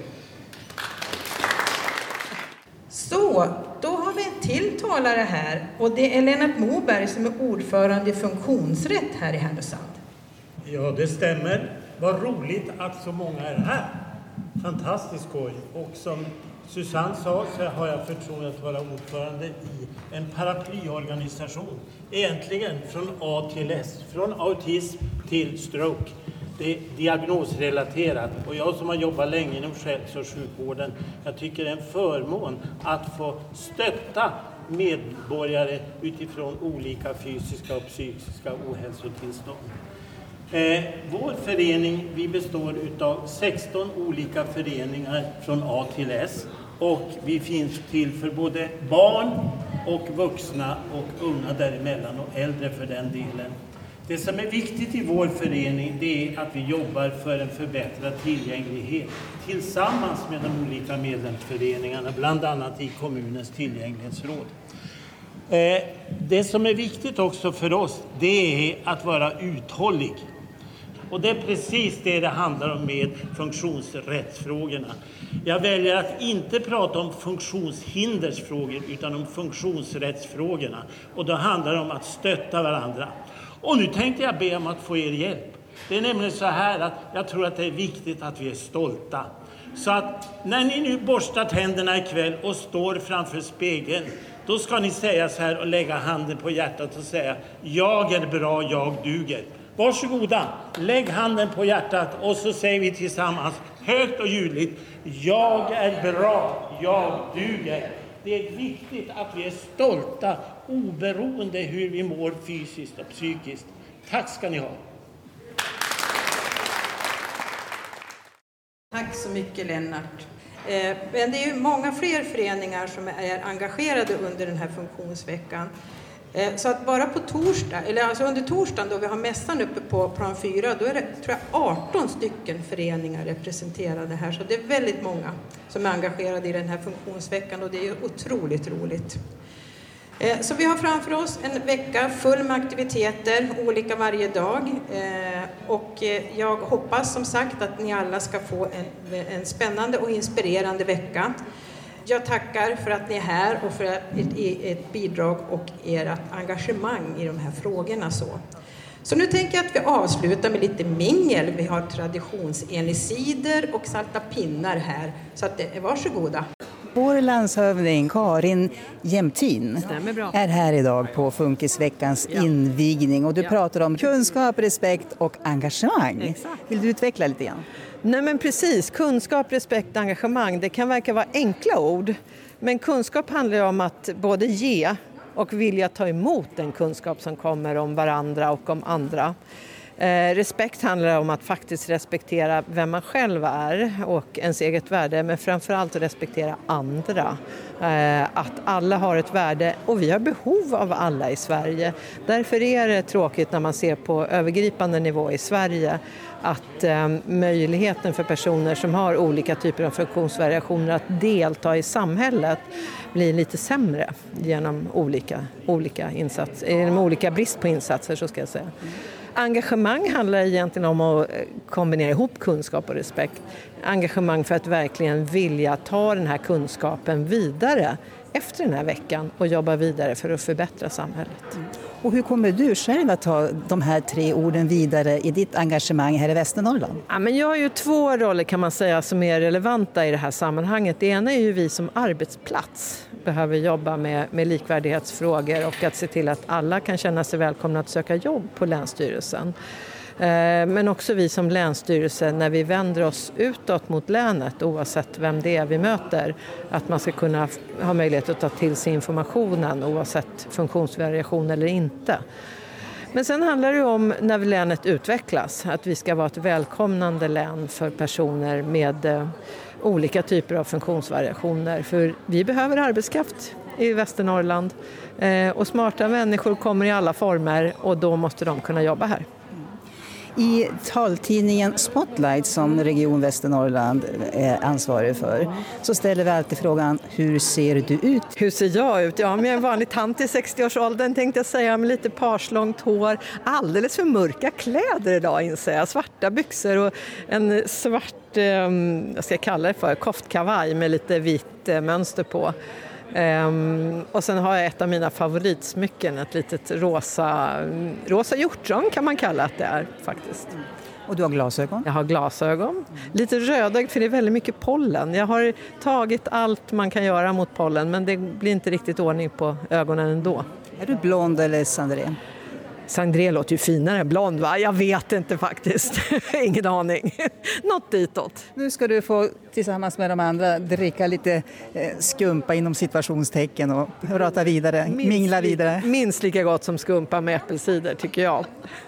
Speaker 6: Så, då har vi en till talare här och det är Lennart Moberg som är ordförande i funktionsrätt här i Härnösand.
Speaker 12: Ja, det stämmer. Vad roligt att så många är här. Fantastiskt skoj. Och som Susanne sa så har jag förtroende att vara ordförande i en paraplyorganisation. Egentligen från A till S. Från autism till stroke. Det är diagnosrelaterat. Och jag som har jobbat länge inom hälso- och sjukvården, jag tycker det är en förmån att få stötta medborgare utifrån olika fysiska och psykiska ohälsotillstånd. Eh, vår förening, vi består av sexton olika föreningar från A till S. Och vi finns till för både barn och vuxna och unga däremellan och äldre för den delen. Det som är viktigt i vår förening det är att vi jobbar för en förbättrad tillgänglighet tillsammans med de olika medlemsföreningarna, bland annat i kommunens tillgänglighetsråd. Eh, det som är viktigt också för oss det är att vara uthållig. Och det är precis det det handlar om med funktionsrättsfrågorna. Jag väljer att inte prata om funktionshindersfrågor utan om funktionsrättsfrågorna. Och då handlar det om att stötta varandra. Och nu tänkte jag be om att få er hjälp. Det är nämligen så här att jag tror att det är viktigt att vi är stolta. Så att när ni nu borstar tänderna ikväll och står framför spegeln, då ska ni säga så här och lägga handen på hjärtat och säga: jag är bra, jag duger. Varsågoda, lägg handen på hjärtat och så säger vi tillsammans högt och ljudligt: jag är bra, jag duger. Det är viktigt att vi är stolta oberoende hur vi mår fysiskt och psykiskt. Tack ska ni ha.
Speaker 6: Tack så mycket Lennart. Eh, men det är ju många fler föreningar som är engagerade under den här funktionsveckan. Eh, så att bara på torsdag, eller alltså under torsdagen då vi har mässan uppe på plan fyra, då är det tror jag arton stycken föreningar representerade här. Så det är väldigt många som är engagerade i den här funktionsveckan och det är otroligt roligt. Eh, så vi har framför oss en vecka full med aktiviteter, olika varje dag. Eh, och eh, jag hoppas som sagt att ni alla ska få en, en spännande och inspirerande vecka. Jag tackar för att ni är här och för ert, ert bidrag och ert engagemang i de här frågorna. Så. så nu tänker jag att vi avslutar med lite mingel. Vi har traditionsenlig cider och salta pinnar här. Så att, varsågoda.
Speaker 3: Vår landshövding Karin Jämtin är här idag på Funkisveckans ja. invigning. Och du ja. pratar om kunskap, respekt och engagemang. Exakt. Vill du utveckla lite grann?
Speaker 9: Nej men precis, kunskap, respekt, engagemang, det kan verka vara enkla ord. Men kunskap handlar om att både ge och vilja ta emot den kunskap som kommer om varandra och om andra. Eh, respekt handlar om att faktiskt respektera vem man själv är och ens eget värde, men framförallt att respektera andra. Eh, att alla har ett värde och vi har behov av alla i Sverige. Därför är det tråkigt när man ser på övergripande nivå i Sverige att eh, möjligheten för personer som har olika typer av funktionsvariationer att delta i samhället blir lite sämre genom olika, olika, insats, genom olika brist på insatser, så ska jag säga. Engagemang handlar egentligen om att kombinera ihop kunskap och respekt. Engagemang för att verkligen vilja ta den här kunskapen vidare efter den här veckan och jobba vidare för att förbättra samhället.
Speaker 3: Och hur kommer du själv att ta de här tre orden vidare i ditt engagemang här i Västernorrland?
Speaker 9: Ja, men jag har ju två roller kan man säga som är relevanta i det här sammanhanget. Det ena är ju vi som arbetsplats behöver jobba med, med likvärdighetsfrågor och att se till att alla kan känna sig välkomna att söka jobb på Länsstyrelsen. Men också vi som länsstyrelse, när vi vänder oss utåt mot länet, oavsett vem det är vi möter, att man ska kunna ha möjlighet att ta till sig informationen oavsett funktionsvariation eller inte. Men sen handlar det om när länet utvecklas, att vi ska vara ett välkomnande län för personer med eh, olika typer av funktionsvariationer. För vi behöver arbetskraft i Västernorrland eh, och smarta människor kommer i alla former och då måste de kunna jobba här.
Speaker 3: I taltidningen Spotlight som Region Västernorrland är ansvarig för så ställer vi alltid frågan, hur ser du ut?
Speaker 9: Hur ser jag ut? Ja, men jag är en vanlig tant i sextioårsåldern tänkte jag säga, med lite parslångt hår. Alldeles för mörka kläder idag inser jag. Svarta byxor och en svart, eh, jag ska kalla det för, koftkavaj med lite vitt eh, mönster på. Um, och sen har jag ett av mina favoritsmycken, ett litet rosa, rosa hjortron kan man kalla att det är faktiskt.
Speaker 3: Och du har glasögon?
Speaker 9: Jag har glasögon. Lite rödögd för det är väldigt mycket pollen. Jag har tagit allt man kan göra mot pollen men det blir inte riktigt ordning på ögonen ändå.
Speaker 3: Är du blond eller Sandré?
Speaker 9: Sandré låter ju finare än blond, va? Jag vet inte faktiskt. Ingen aning. Något ditåt.
Speaker 3: Nu ska du få tillsammans med de andra dricka lite eh, skumpa inom situationstecken och prata vidare, minst, mingla vidare.
Speaker 9: Minst lika gott som skumpa med äppelcider tycker jag.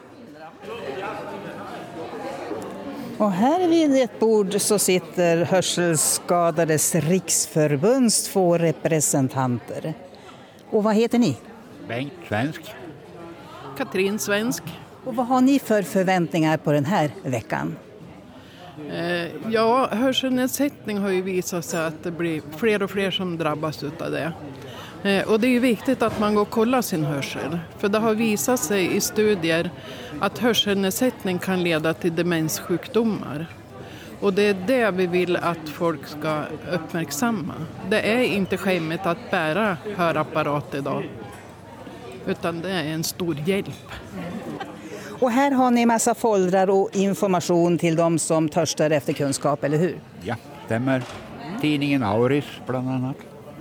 Speaker 3: Och här vid ett bord så sitter Hörselskadades riksförbunds två representanter. Och vad heter ni?
Speaker 13: Bengt Svensk.
Speaker 14: Katrin Svensk.
Speaker 3: Och vad har ni för förväntningar på den här veckan?
Speaker 14: Eh, ja, hörselnedsättning har ju visat sig att det blir fler och fler som drabbas av det. Eh, och det är ju viktigt att man går och kollar sin hörsel. För det har visat sig i studier att hörselnedsättning kan leda till demenssjukdomar. Och det är det vi vill att folk ska uppmärksamma. Det är inte skämmigt att bära hörapparat idag. Utan det är en stor hjälp.
Speaker 3: Och här har ni massa foldrar och information till de som törstar efter kunskap, eller hur?
Speaker 13: Ja, stämmer. Tidningen Auris bland annat.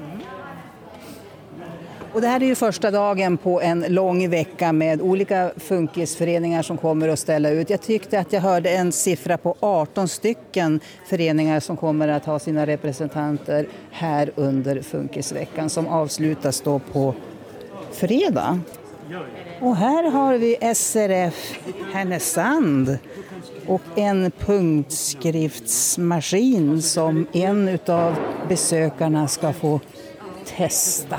Speaker 3: Och det här är ju första dagen på en lång vecka med olika funkisföreningar som kommer att ställa ut. Jag tyckte att jag hörde en siffra på arton stycken föreningar som kommer att ha sina representanter här under funkisveckan som avslutas då på fredag. Och här har vi S R F Härnösand och en punktskriftsmaskin som en av besökarna ska få testa.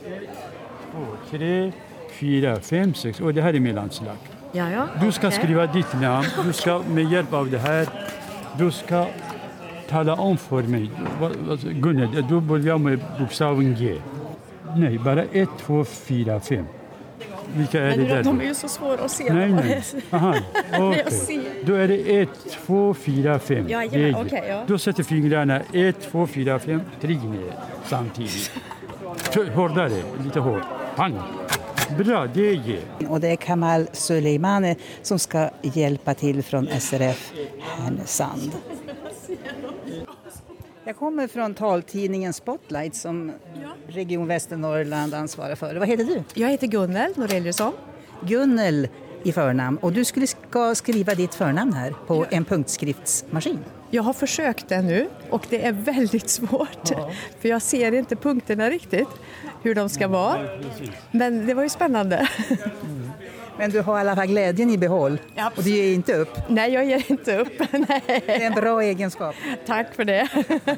Speaker 15: Tre, fyra, fem, sex och det här är mellanslag.
Speaker 16: Ja, ja.
Speaker 15: Du ska skriva ditt namn, du ska med hjälp av det här, du ska tala om för mig. Gunnel, du börjar med bokstaven G. Nej, bara ett, två, fyra, fem. Vilka är
Speaker 16: men
Speaker 15: det där?
Speaker 16: De är ju så svåra att se.
Speaker 15: Nej, nej. Aha, okay. Då är det ett, två, fyra, fem.
Speaker 16: Ja, ja, okay, ja.
Speaker 15: Då sätter fingrarna ett, två, fyra, fem, tryck ner samtidigt. Hårdare, lite hårt. Pang. Bra, det är G.
Speaker 3: Och det är Kamal Suleimani som ska hjälpa till från S R F Härnösand. Jag kommer från taltidningen Spotlight som Region Västernorrland ansvarar för. Vad heter du?
Speaker 16: Jag heter Gunnel Noreliusson.
Speaker 3: Gunnel i förnamn. Och du skulle ska skriva ditt förnamn här på en punktskriftsmaskin.
Speaker 16: Jag har försökt det nu och det är väldigt svårt. Ja. För jag ser inte punkterna riktigt, hur de ska vara. Men det var ju spännande.
Speaker 3: Mm. Men du har i alla fall glädjen i behåll. Ja, och du ger inte upp.
Speaker 16: Nej, jag ger inte upp. Nej.
Speaker 3: Det är en bra egenskap.
Speaker 16: Tack för det.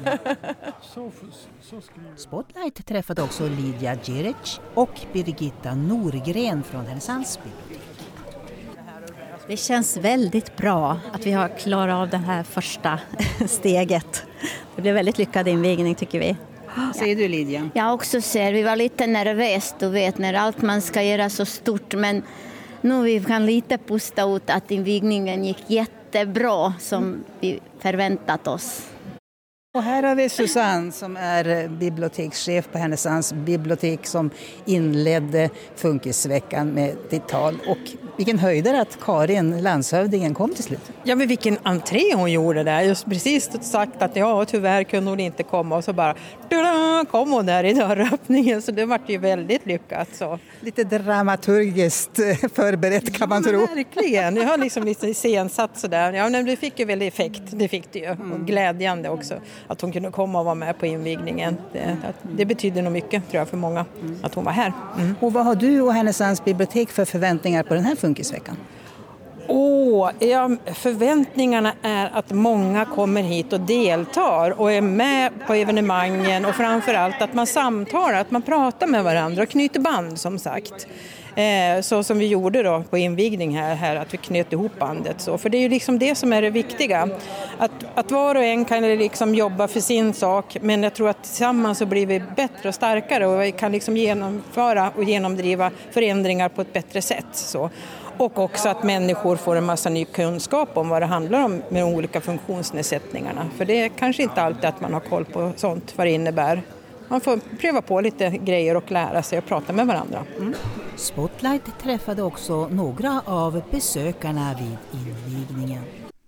Speaker 2: Spotlight träffade också Lydia Djeric och Birgitta Norgren från Härnösands bibliotek.
Speaker 17: Det känns väldigt bra att vi har klarat av det här första steget. Det blev väldigt lyckad invigning tycker vi.
Speaker 3: Säger du Lydia?
Speaker 4: Jag också ser, vi var lite nervösa, du vet, när allt man ska göra så stort, men nu vi kan lite pusta ut att invigningen gick jättebra som vi förväntat oss.
Speaker 3: Och här har vi Susanne som är bibliotekschef på Härnösands bibliotek som inledde Funkisveckan med ditt tal. Och Vilken höjdare att Karin, landshövdingen, kom till slut.
Speaker 18: Ja, men vilken entré hon gjorde där. Just precis sagt att ja, tyvärr kunde hon inte komma och så bara kom hon där i dörröppningen. Så det var ju väldigt lyckat. Så.
Speaker 3: Lite dramaturgiskt förberett kan man
Speaker 18: ja,
Speaker 3: tro.
Speaker 18: Verkligen, jag har liksom lite iscensatt sådär. Ja, men det fick ju väldigt effekt, det fick det ju. Och glädjande också att hon kunde komma och vara med på invigningen. Det, det betyder nog mycket tror jag för många att hon var här. Mm.
Speaker 3: Och vad har du och Härnösands bibliotek för förväntningar på den här funkisveckan?
Speaker 18: Åh, ja, förväntningarna är att många kommer hit och deltar och är med på evenemangen och framförallt att man samtalar, att man pratar med varandra och knyter band som sagt. Eh, så som vi gjorde då på invigning här, här att vi knöt ihop bandet. Så. För det är ju liksom det som är det viktiga. Att, att var och en kan liksom jobba för sin sak, men jag tror att tillsammans så blir vi bättre och starkare och vi kan liksom genomföra och genomdriva förändringar på ett bättre sätt. Så. Och också att människor får en massa ny kunskap om vad det handlar om med de olika funktionsnedsättningarna. För det är kanske inte alltid att man har koll på sånt, vad det innebär. Man får pröva på lite grejer och lära sig och prata med varandra. Mm.
Speaker 2: Spotlight träffade också några av besökarna vid invigningen.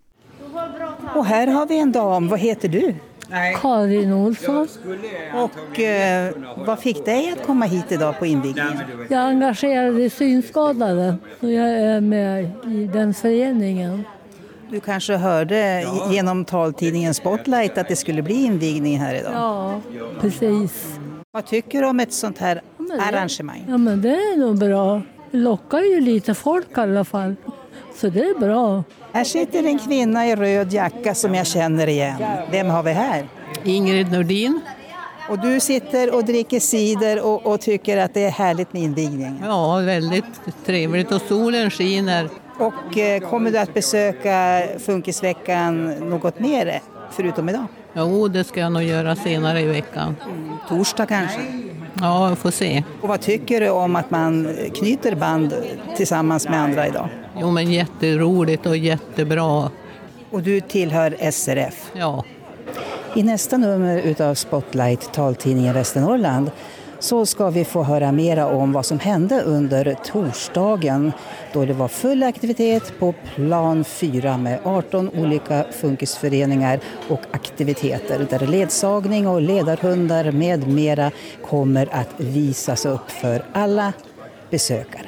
Speaker 3: Och här har vi en dam, vad heter du?
Speaker 19: Karin Olsson.
Speaker 3: Och eh, vad fick dig att komma hit idag på invigningen?
Speaker 19: Jag är engagerad i synskadade och jag är med i den föreningen.
Speaker 3: Du kanske hörde genom taltidningen Spotlight att det skulle bli invigning här idag?
Speaker 19: Ja, precis.
Speaker 3: Vad tycker du om ett sånt här
Speaker 19: det,
Speaker 3: arrangemang?
Speaker 19: Ja, men det är nog bra. Det lockar ju lite folk i alla fall. Så det är bra.
Speaker 3: Här sitter en kvinna i röd jacka som jag känner igen. Vem har vi här?
Speaker 20: Ingrid Nordin.
Speaker 3: Och du sitter och dricker cider och, och tycker att det är härligt med invigningen?
Speaker 20: Ja, väldigt trevligt och solen skiner.
Speaker 3: Och eh, kommer du att besöka Funkisveckan något mer förutom idag?
Speaker 20: Jo, det ska jag nog göra senare i veckan.
Speaker 3: Mm, torsdag kanske?
Speaker 20: Ja, jag får se.
Speaker 3: Och vad tycker du om att man knyter band tillsammans med andra idag?
Speaker 20: Jo, men jätteroligt och jättebra.
Speaker 3: Och du tillhör S R F?
Speaker 20: Ja.
Speaker 3: I nästa nummer utav Spotlight, taltidningen Västernorrland, så ska vi få höra mera om vad som hände under torsdagen då det var full aktivitet på plan fyra med arton olika funkisföreningar och aktiviteter där ledsagning och ledarhundar med mera kommer att visas upp för alla besökare.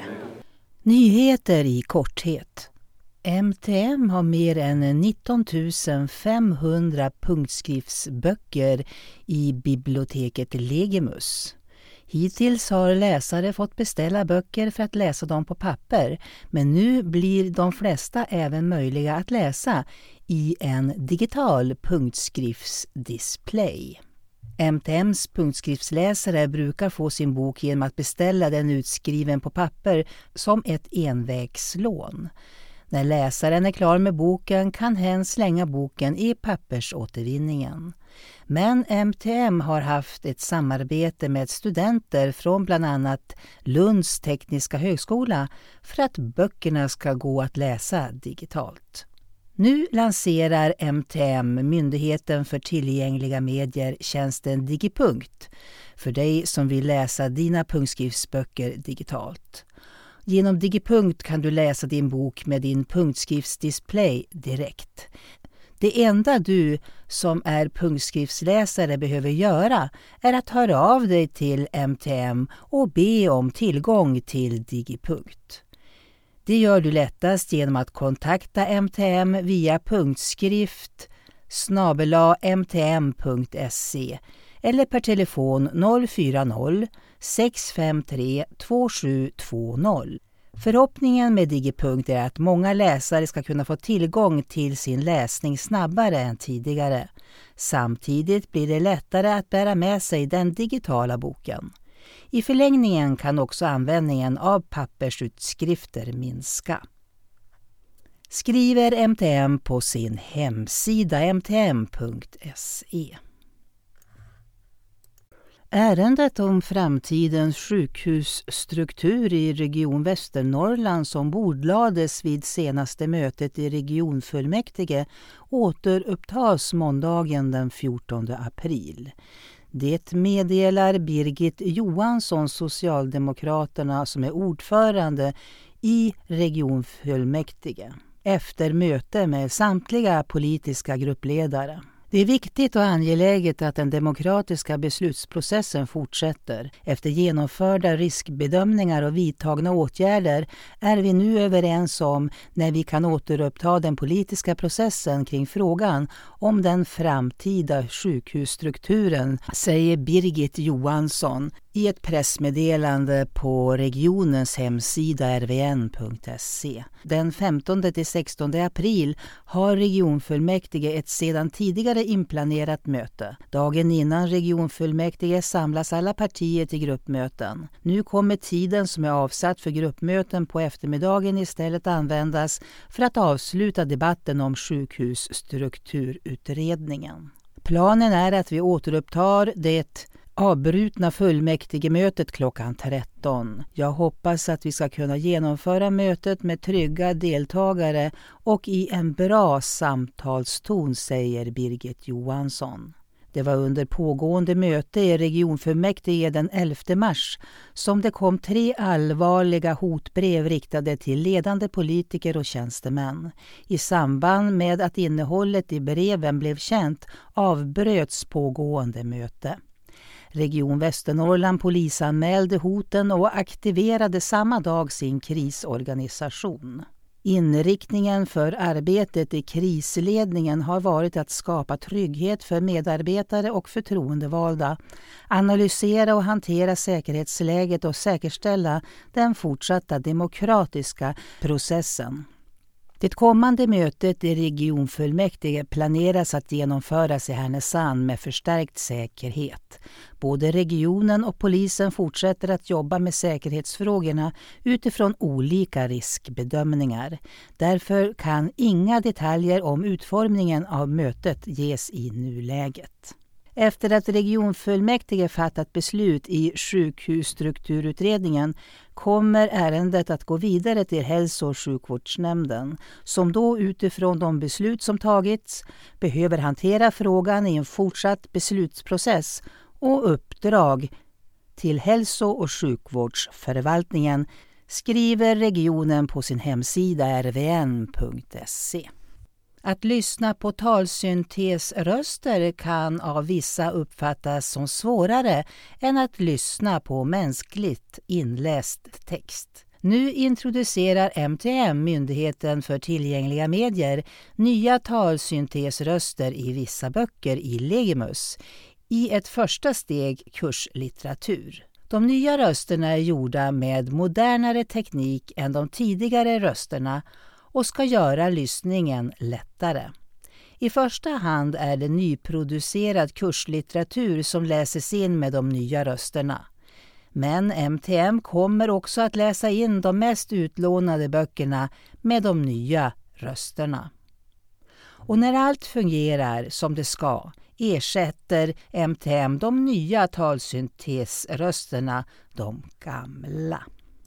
Speaker 2: Nyheter i korthet. M T M har mer än nitton tusen femhundra punktskriftsböcker i biblioteket Legimus. Hittills har läsare fått beställa böcker för att läsa dem på papper, men nu blir de flesta även möjliga att läsa i en digital punktskriftsdisplay. M T M:s punktskriftsläsare brukar få sin bok genom att beställa den utskriven på papper som ett envägslån. När läsaren är klar med boken kan hen slänga boken i pappersåtervinningen. Men M T M har haft ett samarbete med studenter från bland annat Lunds tekniska högskola för att böckerna ska gå att läsa digitalt. Nu lanserar M T M, Myndigheten för tillgängliga medier, tjänsten Digipunkt för dig som vill läsa dina punktskriftsböcker digitalt. Genom Digipunkt kan du läsa din bok med din punktskriftsdisplay direkt. Det enda du som är punktskriftsläsare behöver göra är att höra av dig till M T M och be om tillgång till Digipunkt. Det gör du lättast genom att kontakta M T M via punktskrift snabel-a m t m punkt se eller per telefon noll fyra noll sex fem tre två sju två noll. Förhoppningen med Digipunkt är att många läsare ska kunna få tillgång till sin läsning snabbare än tidigare. Samtidigt blir det lättare att bära med sig den digitala boken. I förlängningen kan också användningen av pappersutskrifter minska. Skriver M T M på sin hemsida m t m punkt se. Ärendet om framtidens sjukhusstruktur i region Västernorrland som bordlades vid senaste mötet i regionfullmäktige återupptas måndagen den fjortonde april. Det meddelar Birgit Johansson, Socialdemokraterna, som är ordförande i regionfullmäktige efter möte med samtliga politiska gruppledare. Det är viktigt och angeläget att den demokratiska beslutsprocessen fortsätter. Efter genomförda riskbedömningar och vidtagna åtgärder är vi nu överens om när vi kan återuppta den politiska processen kring frågan om den framtida sjukhusstrukturen, säger Birgit Johansson i ett pressmeddelande på regionens hemsida r v n punkt se. Den femtonde till sextonde april har regionfullmäktige ett sedan tidigare inplanerat möte. Dagen innan regionfullmäktige samlas alla partier till gruppmöten. Nu kommer tiden som är avsatt för gruppmöten på eftermiddagen istället användas för att avsluta debatten om sjukhusstrukturutredningen. Planen är att vi återupptar det avbrutna fullmäktigemötet klockan tretton. Jag hoppas att vi ska kunna genomföra mötet med trygga deltagare och i en bra samtalston, säger Birgit Johansson. Det var under pågående möte i regionfullmäktige den elfte mars som det kom tre allvarliga hotbrev riktade till ledande politiker och tjänstemän. I samband med att innehållet i breven blev känt avbröts pågående möte. Region Västernorrland polisanmälde hoten och aktiverade samma dag sin krisorganisation. Inriktningen för arbetet i krisledningen har varit att skapa trygghet för medarbetare och förtroendevalda, analysera och hantera säkerhetsläget och säkerställa den fortsatta demokratiska processen. Det kommande mötet i regionfullmäktige planeras att genomföras i Härnösand med förstärkt säkerhet. Både regionen och polisen fortsätter att jobba med säkerhetsfrågorna utifrån olika riskbedömningar. Därför kan inga detaljer om utformningen av mötet ges i nuläget. Efter att regionfullmäktige fattat beslut i sjukhusstrukturutredningen kommer ärendet att gå vidare till hälso- och sjukvårdsnämnden som då utifrån de beslut som tagits behöver hantera frågan i en fortsatt beslutsprocess och uppdrag till hälso- och sjukvårdsförvaltningen, skriver regionen på sin hemsida r v n punkt se. Att lyssna på talsyntesröster kan av vissa uppfattas som svårare än att lyssna på mänskligt inläst text. Nu introducerar M T M, Myndigheten för tillgängliga medier, nya talsyntesröster i vissa böcker i Legimus, i ett första steg kurslitteratur. De nya rösterna är gjorda med modernare teknik än de tidigare rösterna och ska göra lyssningen lättare. I första hand är det nyproducerad kurslitteratur som läses in med de nya rösterna. Men M T M kommer också att läsa in de mest utlånade böckerna med de nya rösterna. Och när allt fungerar som det ska ersätter M T M de nya talsyntesrösterna de gamla.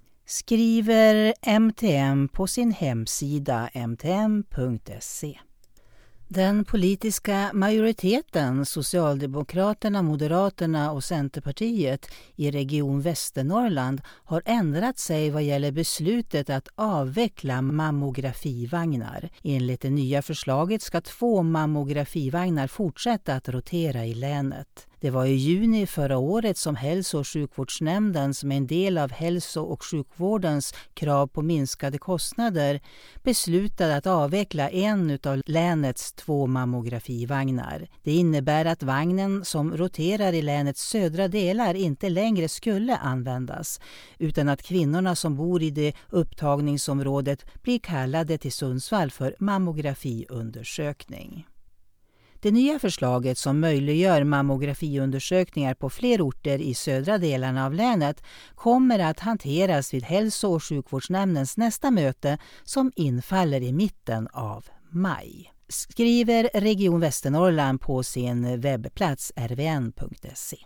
Speaker 2: Skriver M T M på sin hemsida m t m punkt se. Den politiska majoriteten, Socialdemokraterna, Moderaterna och Centerpartiet i Region Västernorrland har ändrat sig vad gäller beslutet att avveckla mammografivagnar. Enligt det nya förslaget ska två mammografivagnar fortsätta att rotera i länet. Det var i juni förra året som hälso- och sjukvårdsnämnden, som är en del av hälso- och sjukvårdens krav på minskade kostnader, beslutade att avveckla en av länets två mammografivagnar. Det innebär att vagnen som roterar i länets södra delar inte längre skulle användas, utan att kvinnorna som bor i det upptagningsområdet blir kallade till Sundsvall för mammografiundersökning. Det nya förslaget, som möjliggör mammografiundersökningar på fler orter i södra delarna av länet, kommer att hanteras vid hälso- och sjukvårdsnämndens nästa möte som infaller i mitten av maj. Skriver Region Västernorrland på sin webbplats r v n punkt se.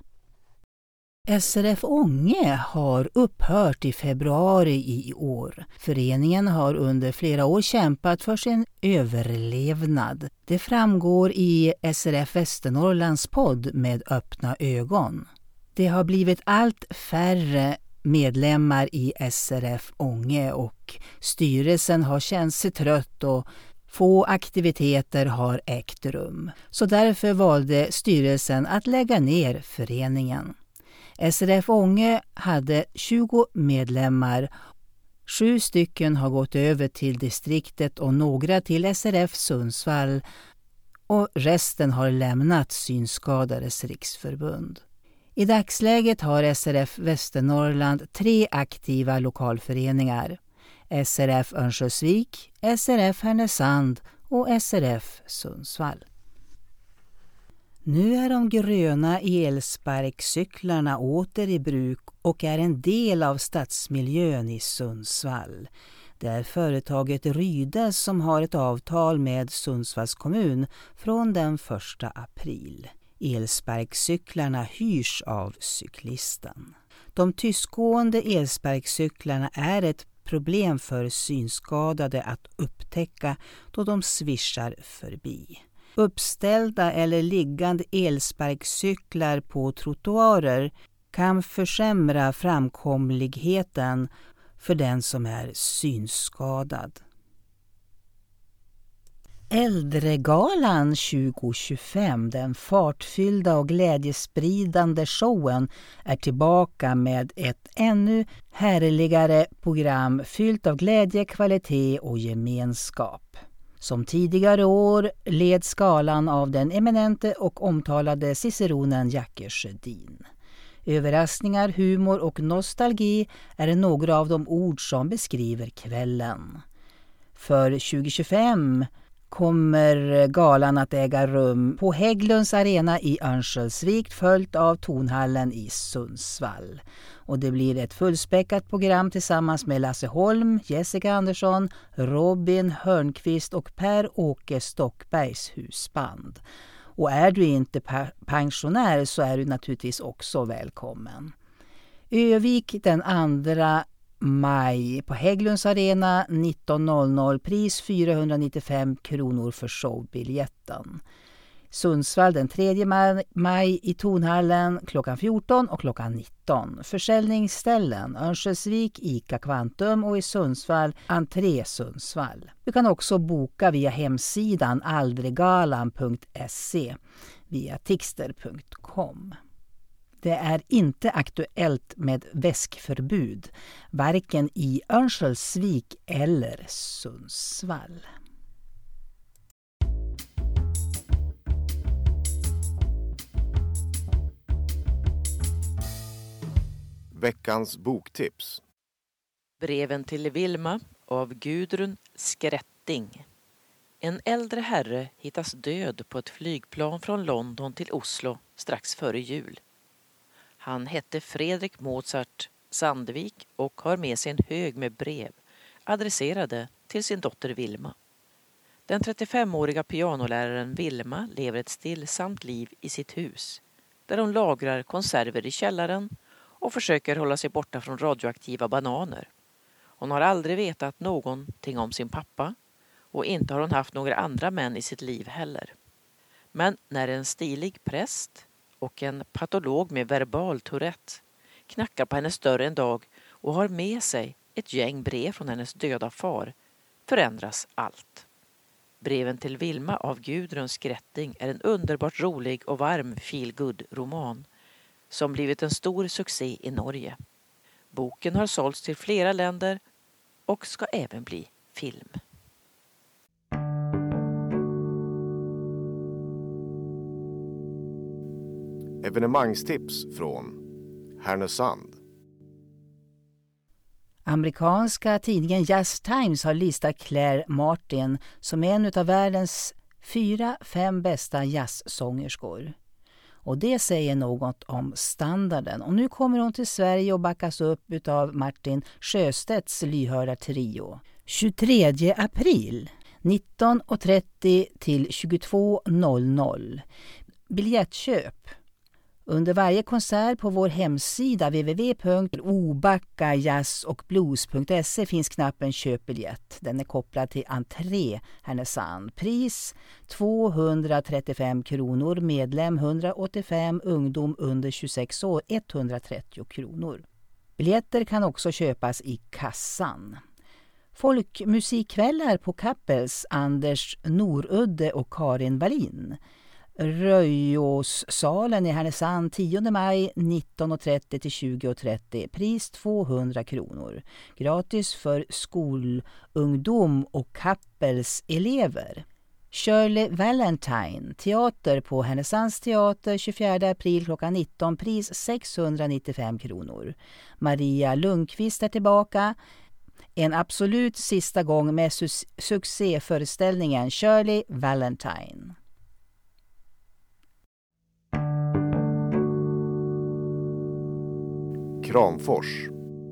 Speaker 2: S R F Ånge har upphört i februari i år. Föreningen har under flera år kämpat för sin överlevnad. Det framgår i S R F Västernorrlands podd Med öppna ögon. Det har blivit allt färre medlemmar i S R F Ånge och styrelsen har känt sig trött och få aktiviteter har ägt rum. Så därför valde styrelsen att lägga ner föreningen. S R F Ånge hade tjugo medlemmar. Sju stycken har gått över till distriktet och några till S R F Sundsvall och resten har lämnat Synskadades riksförbund. I dagsläget har S R F Västernorrland tre aktiva lokalföreningar. S R F Örnsköldsvik, S R F Härnösand och S R F Sundsvall. Nu är de gröna elsparkcyklarna åter i bruk och är en del av stadsmiljön i Sundsvall. Det är företaget Ryde som har ett avtal med Sundsvalls kommun från den första april. Elsparkcyklarna hyrs av cyklisten. De tystgående elsparkcyklarna är ett problem för synskadade att upptäcka då de svischar förbi. Uppställda eller liggande elsparkcyklar på trottoarer kan försämra framkomligheten för den som är synskadad. Äldregalan tjugo tjugofem, den fartfyllda och glädjespridande showen, är tillbaka med ett ännu härligare program fyllt av glädje, kvalitet och gemenskap. Som tidigare år leds galan av den eminente och omtalade ciceronen Jacke Sjödin. Överraskningar, humor och nostalgi är några av de ord som beskriver kvällen. För tjugo tjugofem kommer galan att äga rum på Hägglunds arena i Örnsköldsvik följt av Tonhallen i Sundsvall. Och det blir ett fullspäckat program tillsammans med Lasse Holm, Jessica Andersson, Robin Hörnqvist och Per-Åke Stockbergs husband. Och är du inte pensionär så är du naturligtvis också välkommen. Övik den andra maj på Hägglunds arena nitton noll noll, pris fyrahundranittiofem kronor för showbiljetten. Sundsvall den tredje maj i Tonhallen klockan fjorton och klockan nitton. Försäljningsställen Örnsköldsvik, Ica Kvantum och i Sundsvall Entré Sundsvall. Du kan också boka via hemsidan aldregalan punkt se via tixter punkt com. Det är inte aktuellt med väskförbud, varken i Örnsköldsvik eller Sundsvall.
Speaker 1: Veckans boktips.
Speaker 21: Breven till Vilma av Gudrun Skrätting. En äldre herre hittas död på ett flygplan från London till Oslo strax före jul. Han hette Fredrik Mozart Sandvik och har med sig en hög med brev adresserade till sin dotter Vilma. Den trettiofemåriga pianoläraren Vilma lever ett stillsamt liv i sitt hus där hon lagrar konserver i källaren och försöker hålla sig borta från radioaktiva bananer. Hon har aldrig vetat någonting om sin pappa och inte har hon haft några andra män i sitt liv heller. Men när en stilig präst och en patolog med verbal Tourette knackar på hennes dörr en dag och har med sig ett gäng brev från hennes döda far förändras allt. Breven till Vilma av Gudrun Skrätting är en underbart rolig och varm feel-good-roman som blivit en stor succé i Norge. Boken har sålts till flera länder och ska även bli film.
Speaker 1: Evenemangstips från Härnösand.
Speaker 2: Amerikanska tidningen Jazz Times har listat Claire Martin som en av världens fyra, fem bästa jazzsångerskor. Och det säger något om standarden. Och nu kommer hon till Sverige och backas upp av Martin Sjöstedts lyhörda trio. tjugotredje april nitton trettio till tjugotvå noll noll. Biljettköp under varje konsert på vår hemsida w w w punkt obacka jazz och blues punkt se finns knappen köpbiljett. Den är kopplad till Entré Härnösand. Pris tvåhundratrettiofem kronor, medlem hundraåttiofem, ungdom under tjugosex år etthundratrettio kronor. Biljetter kan också köpas i kassan. Folkmusikkvällar på Kappels, Anders Norudde och Karin Wallin. Röjåssalen i Härnösand tionde maj nitton och trettio till tjugo och trettio. Pris tvåhundra kronor. Gratis för skolungdom och Kappels elever. Shirley Valentine, teater på Härnösands teater tjugofjärde april klockan nitton. Pris sexhundranittiofem kronor. Maria Lundqvist är tillbaka. En absolut sista gång med su- succéföreställningen Shirley Valentine.
Speaker 1: Kramfors.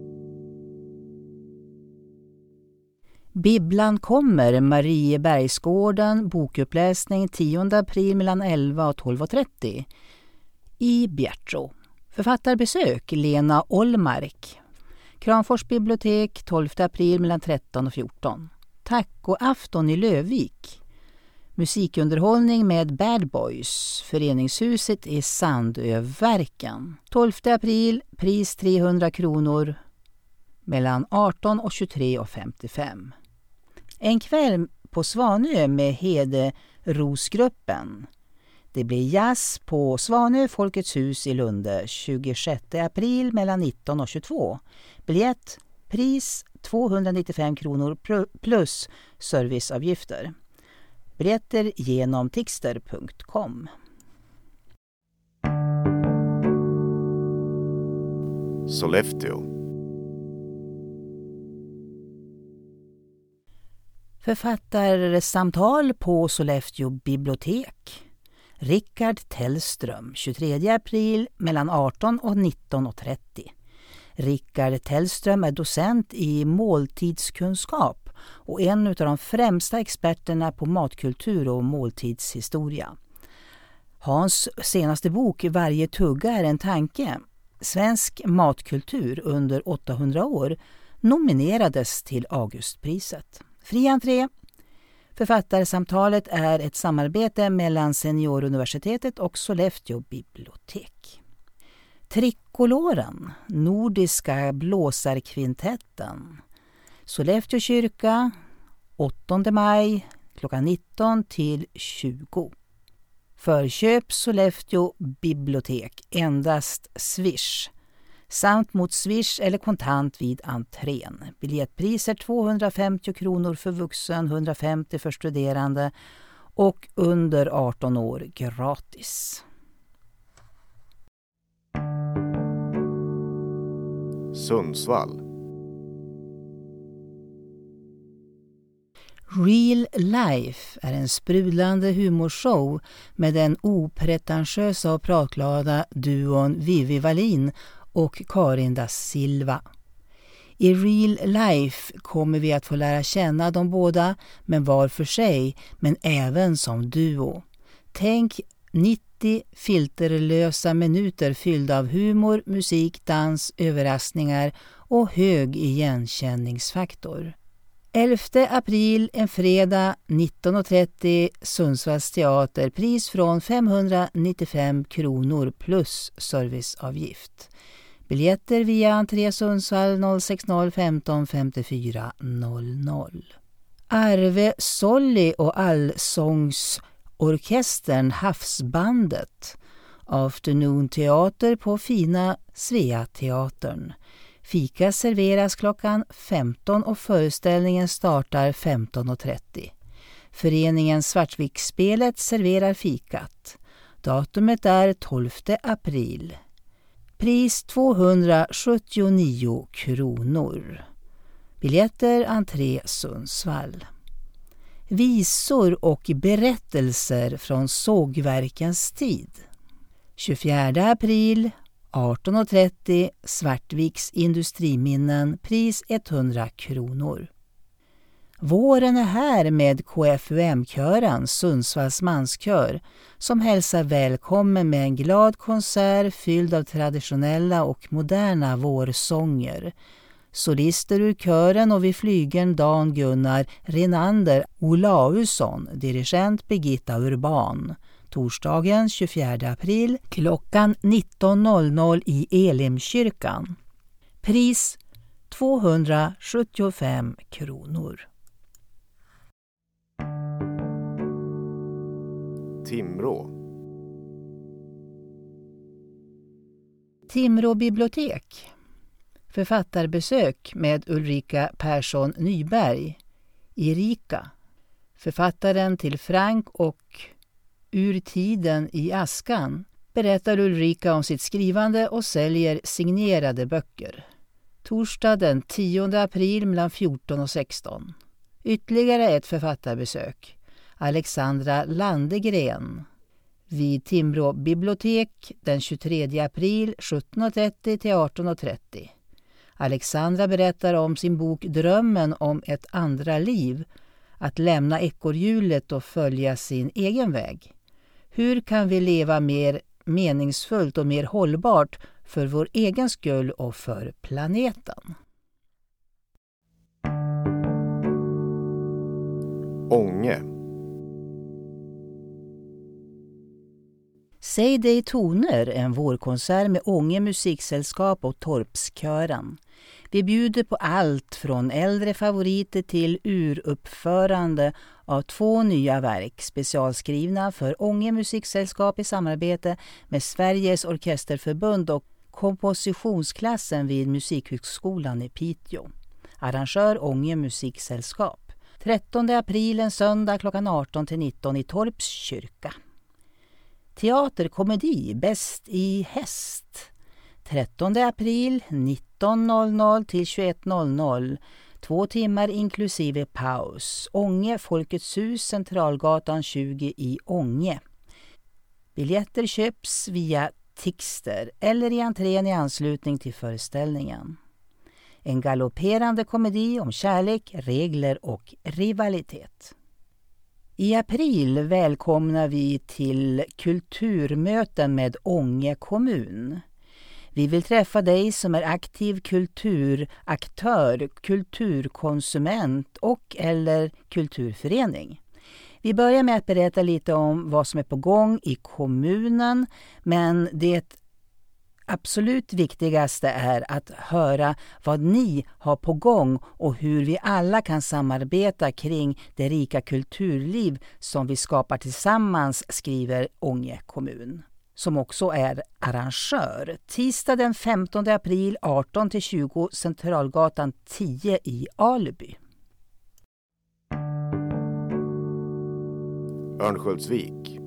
Speaker 2: Bibblan kommer, Mariebergsgården, bokuppläsning tionde april mellan elva och tolv och trettio. I Bjärtrå. Författarbesök Lena Ollmark. Kramfors bibliotek tolfte april mellan tretton och fjorton. Tacoafton i Lövvik. Musikunderhållning med Bad Boys. Föreningshuset i Sandöverken. tolfte april, pris trehundra kronor. Mellan arton och tjugotre och femtiofem. En kväll på Svanö med Hede-Rosgruppen. Det blir jazz på Svanö Folkets hus i Lunde tjugosjätte april mellan nitton och tjugotvå. Biljett, pris tvåhundranittiofem kronor plus serviceavgifter. Biljetter genom tixter punkt com.
Speaker 1: Sollefteå.
Speaker 2: Författarsamtal på Sollefteå bibliotek. Rickard Tellström, tjugotredje april mellan arton och nitton och trettio. Rickard Tellström är docent i måltidskunskap och en av de främsta experterna på matkultur och måltidshistoria. Hans senaste bok Varje tugga är en tanke, svensk matkultur under åttahundra år, nominerades till Augustpriset. Fri entré. Författarsamtalet är ett samarbete mellan Senioruniversitetet och Sollefteå bibliotek. Trikoloren, Nordiska blåsarkvintetten. Sollefteå kyrka, åttonde maj klockan nitton till tjugo. Förköp Sollefteå bibliotek, endast Swish. Samt mot Swish eller kontant vid entrén. Biljettpriser tvåhundrafemtio kronor för vuxen, hundrafemtio för studerande och under arton år gratis.
Speaker 1: Sundsvall.
Speaker 2: Real Life är en sprudlande humorshow med den opretentiösa och pratglada duon Vivi Wallin och Karin da Silva. I Real Life kommer vi att få lära känna dem båda, men var för sig, men även som duo. Tänk nittio filterlösa minuter fyllda av humor, musik, dans, överraskningar och hög igenkänningsfaktor. elfte april, en fredag, nitton och trettio, Sundsvalls teater, pris från femhundranittiofem kronor plus serviceavgift. Biljetter via entré Sundsvall noll sex noll femton femtiofyra noll noll. Arve Solli och allsångsorkestern Havsbandet. Afternoon teater på fina Svea teatern. Fika serveras klockan femton och föreställningen startar femton och trettio. Föreningen Svartviksspelet serverar fikat. Datumet är tolfte april. Pris tvåhundrasjuttionio kronor. Biljetter entré Sundsvall. Visor och berättelser från sågverkens tid. tjugofjärde april, arton och trettio, Svartviks industriminnen, pris hundra kronor. Våren är här med K F U M-kören, Sundsvalls manskör, som hälsar välkommen med en glad konsert fylld av traditionella och moderna vårsånger. Solister ur kören och vid flygeln Dan Gunnar Renander Olausson, dirigent Birgitta Urban. Torsdagen tjugofjärde april klockan nitton noll noll i Elimkyrkan. Pris tvåhundrasjuttiofem kronor.
Speaker 1: Timrå.
Speaker 2: Timrå bibliotek. Författarbesök med Ulrika Persson Nyberg, Erika. Författaren till Frank och Ur tiden i askan berättar Ulrika om sitt skrivande och säljer signerade böcker. Torsdag den tionde april mellan fjorton och sexton. Ytterligare ett författarbesök. Alexandra Landegren vid Timrå bibliotek den tjugotredje april sjutton trettio till arton trettio. Alexandra berättar om sin bok Drömmen om ett andra liv, att lämna ekorrhjulet och följa sin egen väg. Hur kan vi leva mer meningsfullt och mer hållbart för vår egen skull och för planeten?
Speaker 1: Ånge.
Speaker 2: Säg det i toner, en vårkonsert med Ånge musiksällskap och Torpskören. Vi bjuder på allt från äldre favoriter till uruppförande av två nya verk specialskrivna för Ånge musiksällskap i samarbete med Sveriges orkesterförbund och kompositionsklassen vid Musikhögskolan i Piteå. Arrangör Ånge musiksällskap. trettonde april en söndag klockan arton till nitton i Torps kyrka. Teaterkomedi Bäst i häst. trettonde april nitton noll noll till tjugoett noll noll. Två timmar inklusive paus. Ånge Folkets hus, Centralgatan tjugo i Ånge. Biljetter köps via Tixter eller i entrén i anslutning till föreställningen. En galopperande komedi om kärlek, regler och rivalitet. I april välkomnar vi till kulturmöten med Ånge kommun. Vi vill träffa dig som är aktiv kulturaktör, kulturkonsument och eller kulturförening. Vi börjar med att berätta lite om vad som är på gång i kommunen, men det absolut viktigaste är att höra vad ni har på gång och hur vi alla kan samarbeta kring det rika kulturliv som vi skapar tillsammans, skriver Ånge kommun, som också är arrangör. Tisdag den femtonde april arton till tjugo, Centralgatan tio i Alby.
Speaker 1: Örnsköldsvik.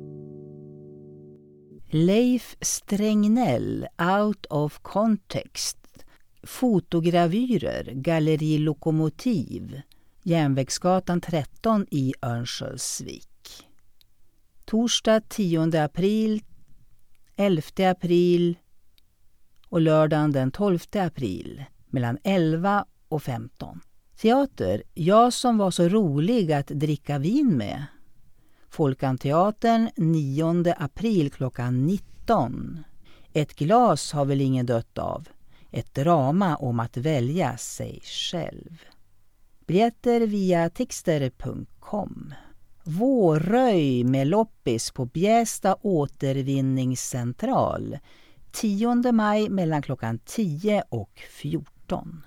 Speaker 2: Leif Strängnell, Out of Context. Fotogravyrer, Galleri Lokomotiv, Järnvägsgatan tretton i Örnsköldsvik. Torsdag tionde april, elfte april och lördagen den tolfte april mellan elva och femton. Teater, jag som var så rolig att dricka vin med. Folkanteatern nionde april klockan nitton. Ett glas har väl ingen dött av. Ett drama om att välja sig själv. Biljetter via tixter punkt com. Vårröj med loppis på Bjästa återvinningscentral. tionde maj mellan klockan tio och fjorton.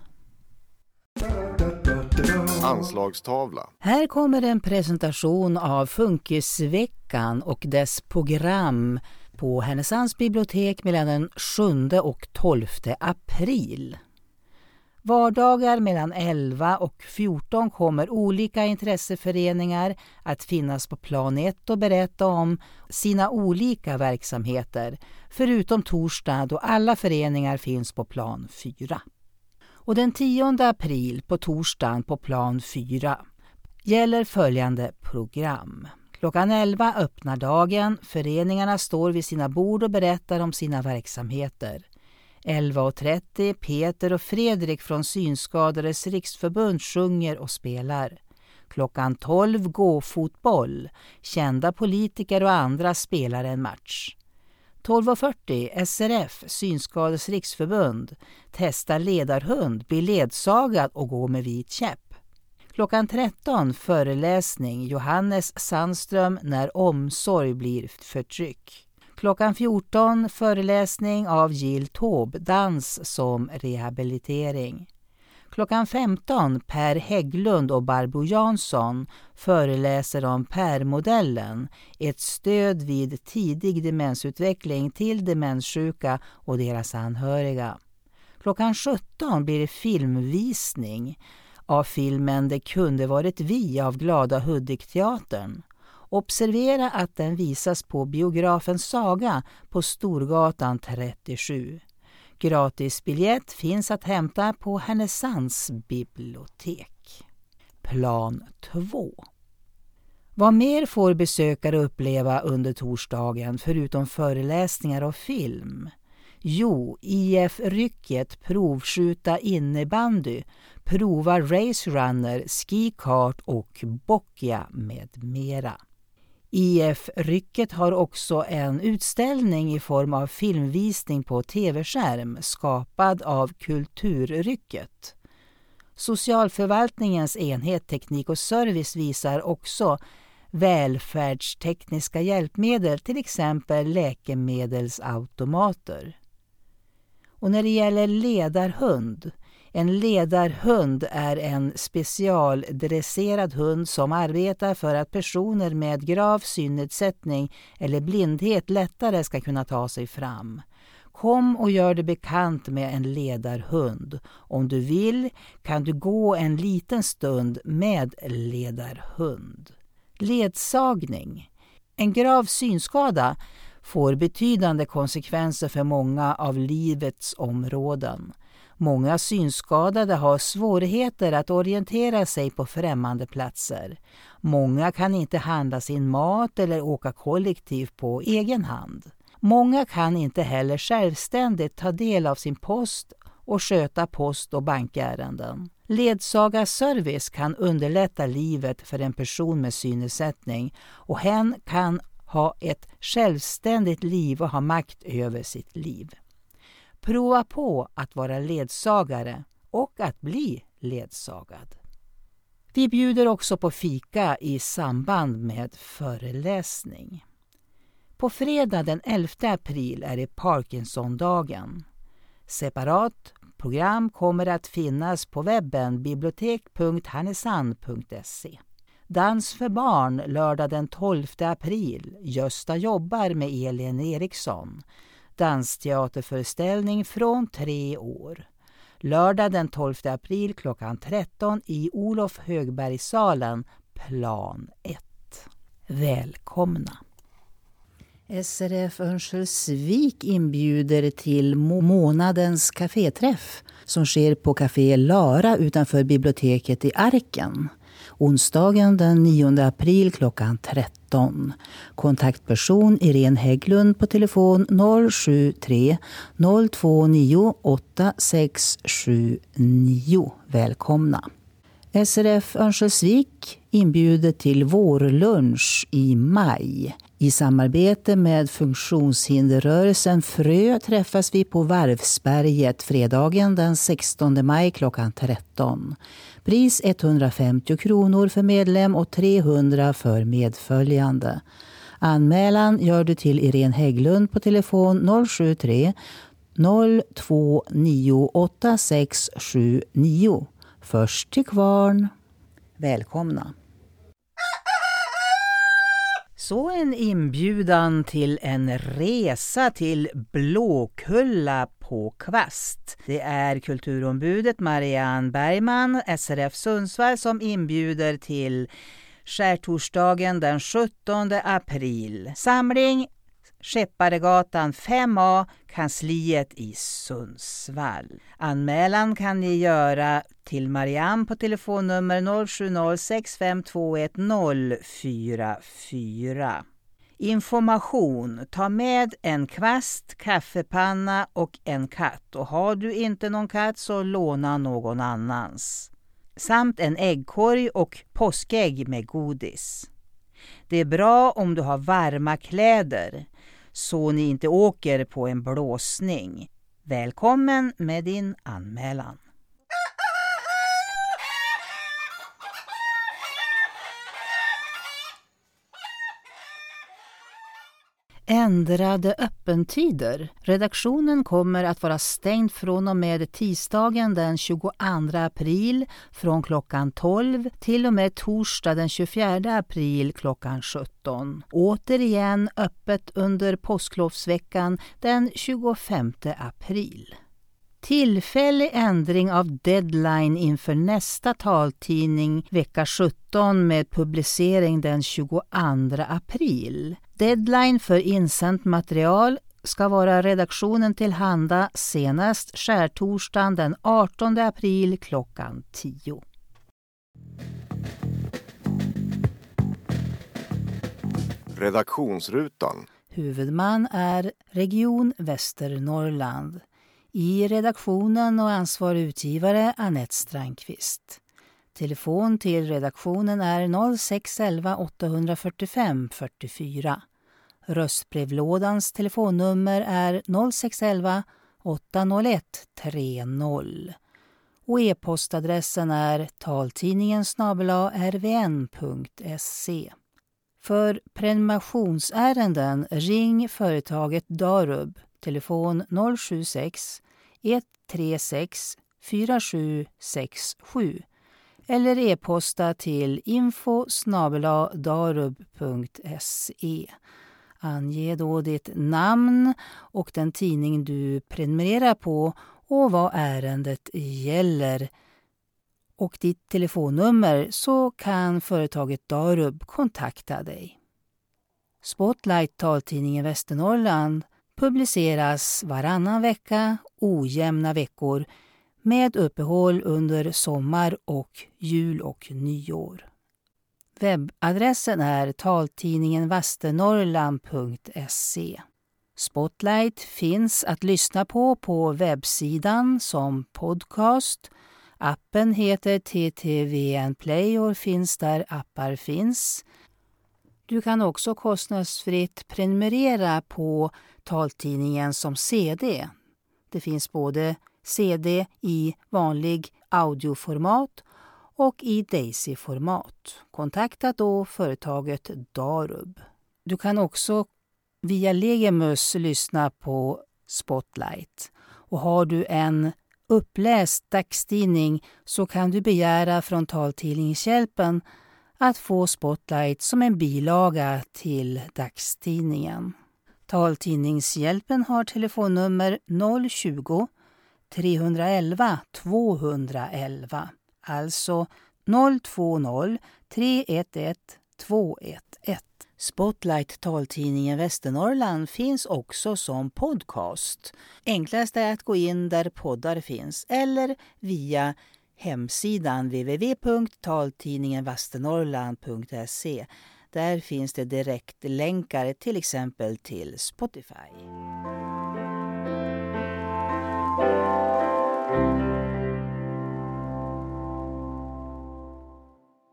Speaker 1: Anslagstavla.
Speaker 2: Här kommer en presentation av Funkisveckan och dess program på Härnösands bibliotek mellan den sjunde och tolfte april. Vardagar mellan elva och fjorton kommer olika intresseföreningar att finnas på plan ett och berätta om sina olika verksamheter, förutom torsdag då alla föreningar finns på plan fyra. Och den tionde april på torsdagen på plan fyra gäller följande program. Klockan elva öppnar dagen. Föreningarna står vid sina bord och berättar om sina verksamheter. elva trettio Peter och Fredrik från Synskadades riksförbund sjunger och spelar. Klockan tolv gå fotboll. Kända politiker och andra spelar en match. tolv fyrtio S R F, Synskadades riksförbund, testar ledarhund, blir ledsagad och går med vit käpp. Klockan tretton föreläsning Johannes Sandström när omsorg blir förtryck. Klockan fjorton föreläsning av Jill Taube, dans som rehabilitering. Klockan femton Per Hägglund och Barbro Jansson föreläser om P E R-modellen, ett stöd vid tidig demensutveckling till demenssjuka och deras anhöriga. Klockan sjutton blir det filmvisning av filmen Det kunde varit vi av Glada Hudik-teatern. Observera att den visas på biografen Saga på Storgatan trettiosju. Gratisbiljett finns att hämta på Härnösands bibliotek. Plan två. Vad mer får besökare uppleva under torsdagen förutom föreläsningar och film? Jo, I F Rycket provskjuta innebandy, prova race runner, skikart och boccia med mera. I F Rycket har också en utställning i form av filmvisning på tv-skärm skapad av Kulturrycket. Socialförvaltningens enhet teknik och service visar också välfärdstekniska hjälpmedel, till exempel läkemedelsautomater. Och när det gäller ledarhund, en ledarhund är en specialdresserad hund som arbetar för att personer med grav synnedsättning eller blindhet lättare ska kunna ta sig fram. Kom och gör dig bekant med en ledarhund. Om du vill kan du gå en liten stund med ledarhund. Ledsagning. En grav synskada får betydande konsekvenser för många av livets områden. Många synskadade har svårigheter att orientera sig på främmande platser. Många kan inte handla sin mat eller åka kollektivt på egen hand. Många kan inte heller självständigt ta del av sin post och sköta post- och bankärenden. Ledsagarservice kan underlätta livet för en person med synnedsättning och hen kan ha ett självständigt liv och ha makt över sitt liv. Prova på att vara ledsagare och att bli ledsagad. Vi bjuder också på fika i samband med föreläsning. På fredag den elfte april är det Parkinson-dagen. Separat program kommer att finnas på webben bibliotek punkt härnösand punkt se. Dans för barn lördag den tolfte april. Gösta jobbar med Elin Eriksson. Dansteaterföreställning från tre år. Lördag den tolfte april klockan tretton i Olof Högbergssalen, plan ett. Välkomna! S R F Örnsköldsvik inbjuder till månadens kaféträff som sker på Café Lara utanför biblioteket i Arken. Onsdagen den nionde april klockan tretton. Kontaktperson Irene Hägglund på telefon noll sju tre noll två nio åtta sex sju nio. Välkomna! S R F Örnsköldsvik inbjuder till vårlunch i maj. I samarbete med funktionshinderrörelsen Frö träffas vi på Varvsberget fredagen den sextonde maj klockan tretton. Pris etthundrafemtio kronor för medlem och trehundra för medföljande. Anmälan gör du till Irene Hägglund på telefon noll sju tre noll två nio åtta sex sju nio. Först till kvarn. Välkomna! Så en inbjudan till en resa till Blåkulla på Kvast. Det är kulturombudet Marianne Bergman, S R F Sundsvall, som inbjuder till skärtorsdagen den sjuttonde april. Samling Skepparegatan fem A, kansliet i Sundsvall. Anmälan kan ni göra till Marianne på telefonnummer noll sju noll sex fem två ett noll fyra fyra. Information: ta med en kvast, kaffepanna och en katt. Och har du inte någon katt så låna någon annans. Samt en äggkorg och påskägg med godis. Det är bra om du har varma kläder så ni inte åker på en blåsning. Välkommen med din anmälan. Ändrade öppentider. Redaktionen kommer att vara stängd från och med tisdagen den tjugoandra april från klockan tolv till och med torsdag den tjugofjärde april klockan sjutton. Återigen öppet under påsklovsveckan den tjugofemte april. Tillfällig ändring av deadline inför nästa taltidning vecka sjutton med publicering den tjugoandra april. Deadline för insänt material ska vara redaktionen tillhanda senast skärtorsdagen den artonde april klockan tio.
Speaker 1: Redaktionsrutan.
Speaker 2: Huvudman är Region Västernorrland. I redaktionen och ansvarig utgivare Anette Strandqvist. Telefon till redaktionen är noll sex elva åtta fyra fem fyrtiofyra. Röstbrevlådans telefonnummer är noll sex elva åtta noll ett tre noll. Och e-postadressen är taltidningen snabel-a r v n punkt se. För prenumerationsärenden ring företaget Darub. Telefon noll sju sex ett tre sex fyra sju sex sju eller e-posta till info snabel-a darub punkt se. Ange då ditt namn och den tidning du prenumererar på och vad ärendet gäller och ditt telefonnummer, så kan företaget Darub kontakta dig. Spotlight, taltidningen Västernorrland, publiceras varannan vecka, ojämna veckor, med uppehåll under sommar och jul och nyår. Webbadressen är taltidningen västernorrland punkt se. Spotlight finns att lyssna på på webbsidan som podcast. Appen heter T T V N Play och finns där appar finns. Du kan också kostnadsfritt prenumerera på taltidningen som C D. Det finns både C D i vanlig audioformat och i Daisy-format. Kontakta då företaget Darub. Du kan också via Legemus lyssna på Spotlight. Och har du en uppläst dagstidning så kan du begära från Taltidningshjälpen att få Spotlight som en bilaga till dagstidningen. Taltidningshjälpen har telefonnummer noll tjugo tre elva två elva, alltså noll två noll tre ett ett två ett ett. Spotlight, taltidningen Västernorrland, finns också som podcast. Enklast är att gå in där poddar finns eller via hemsidan w w w punkt taltidningen västernorrland punkt se. Där finns det direkt länkar till exempel till Spotify.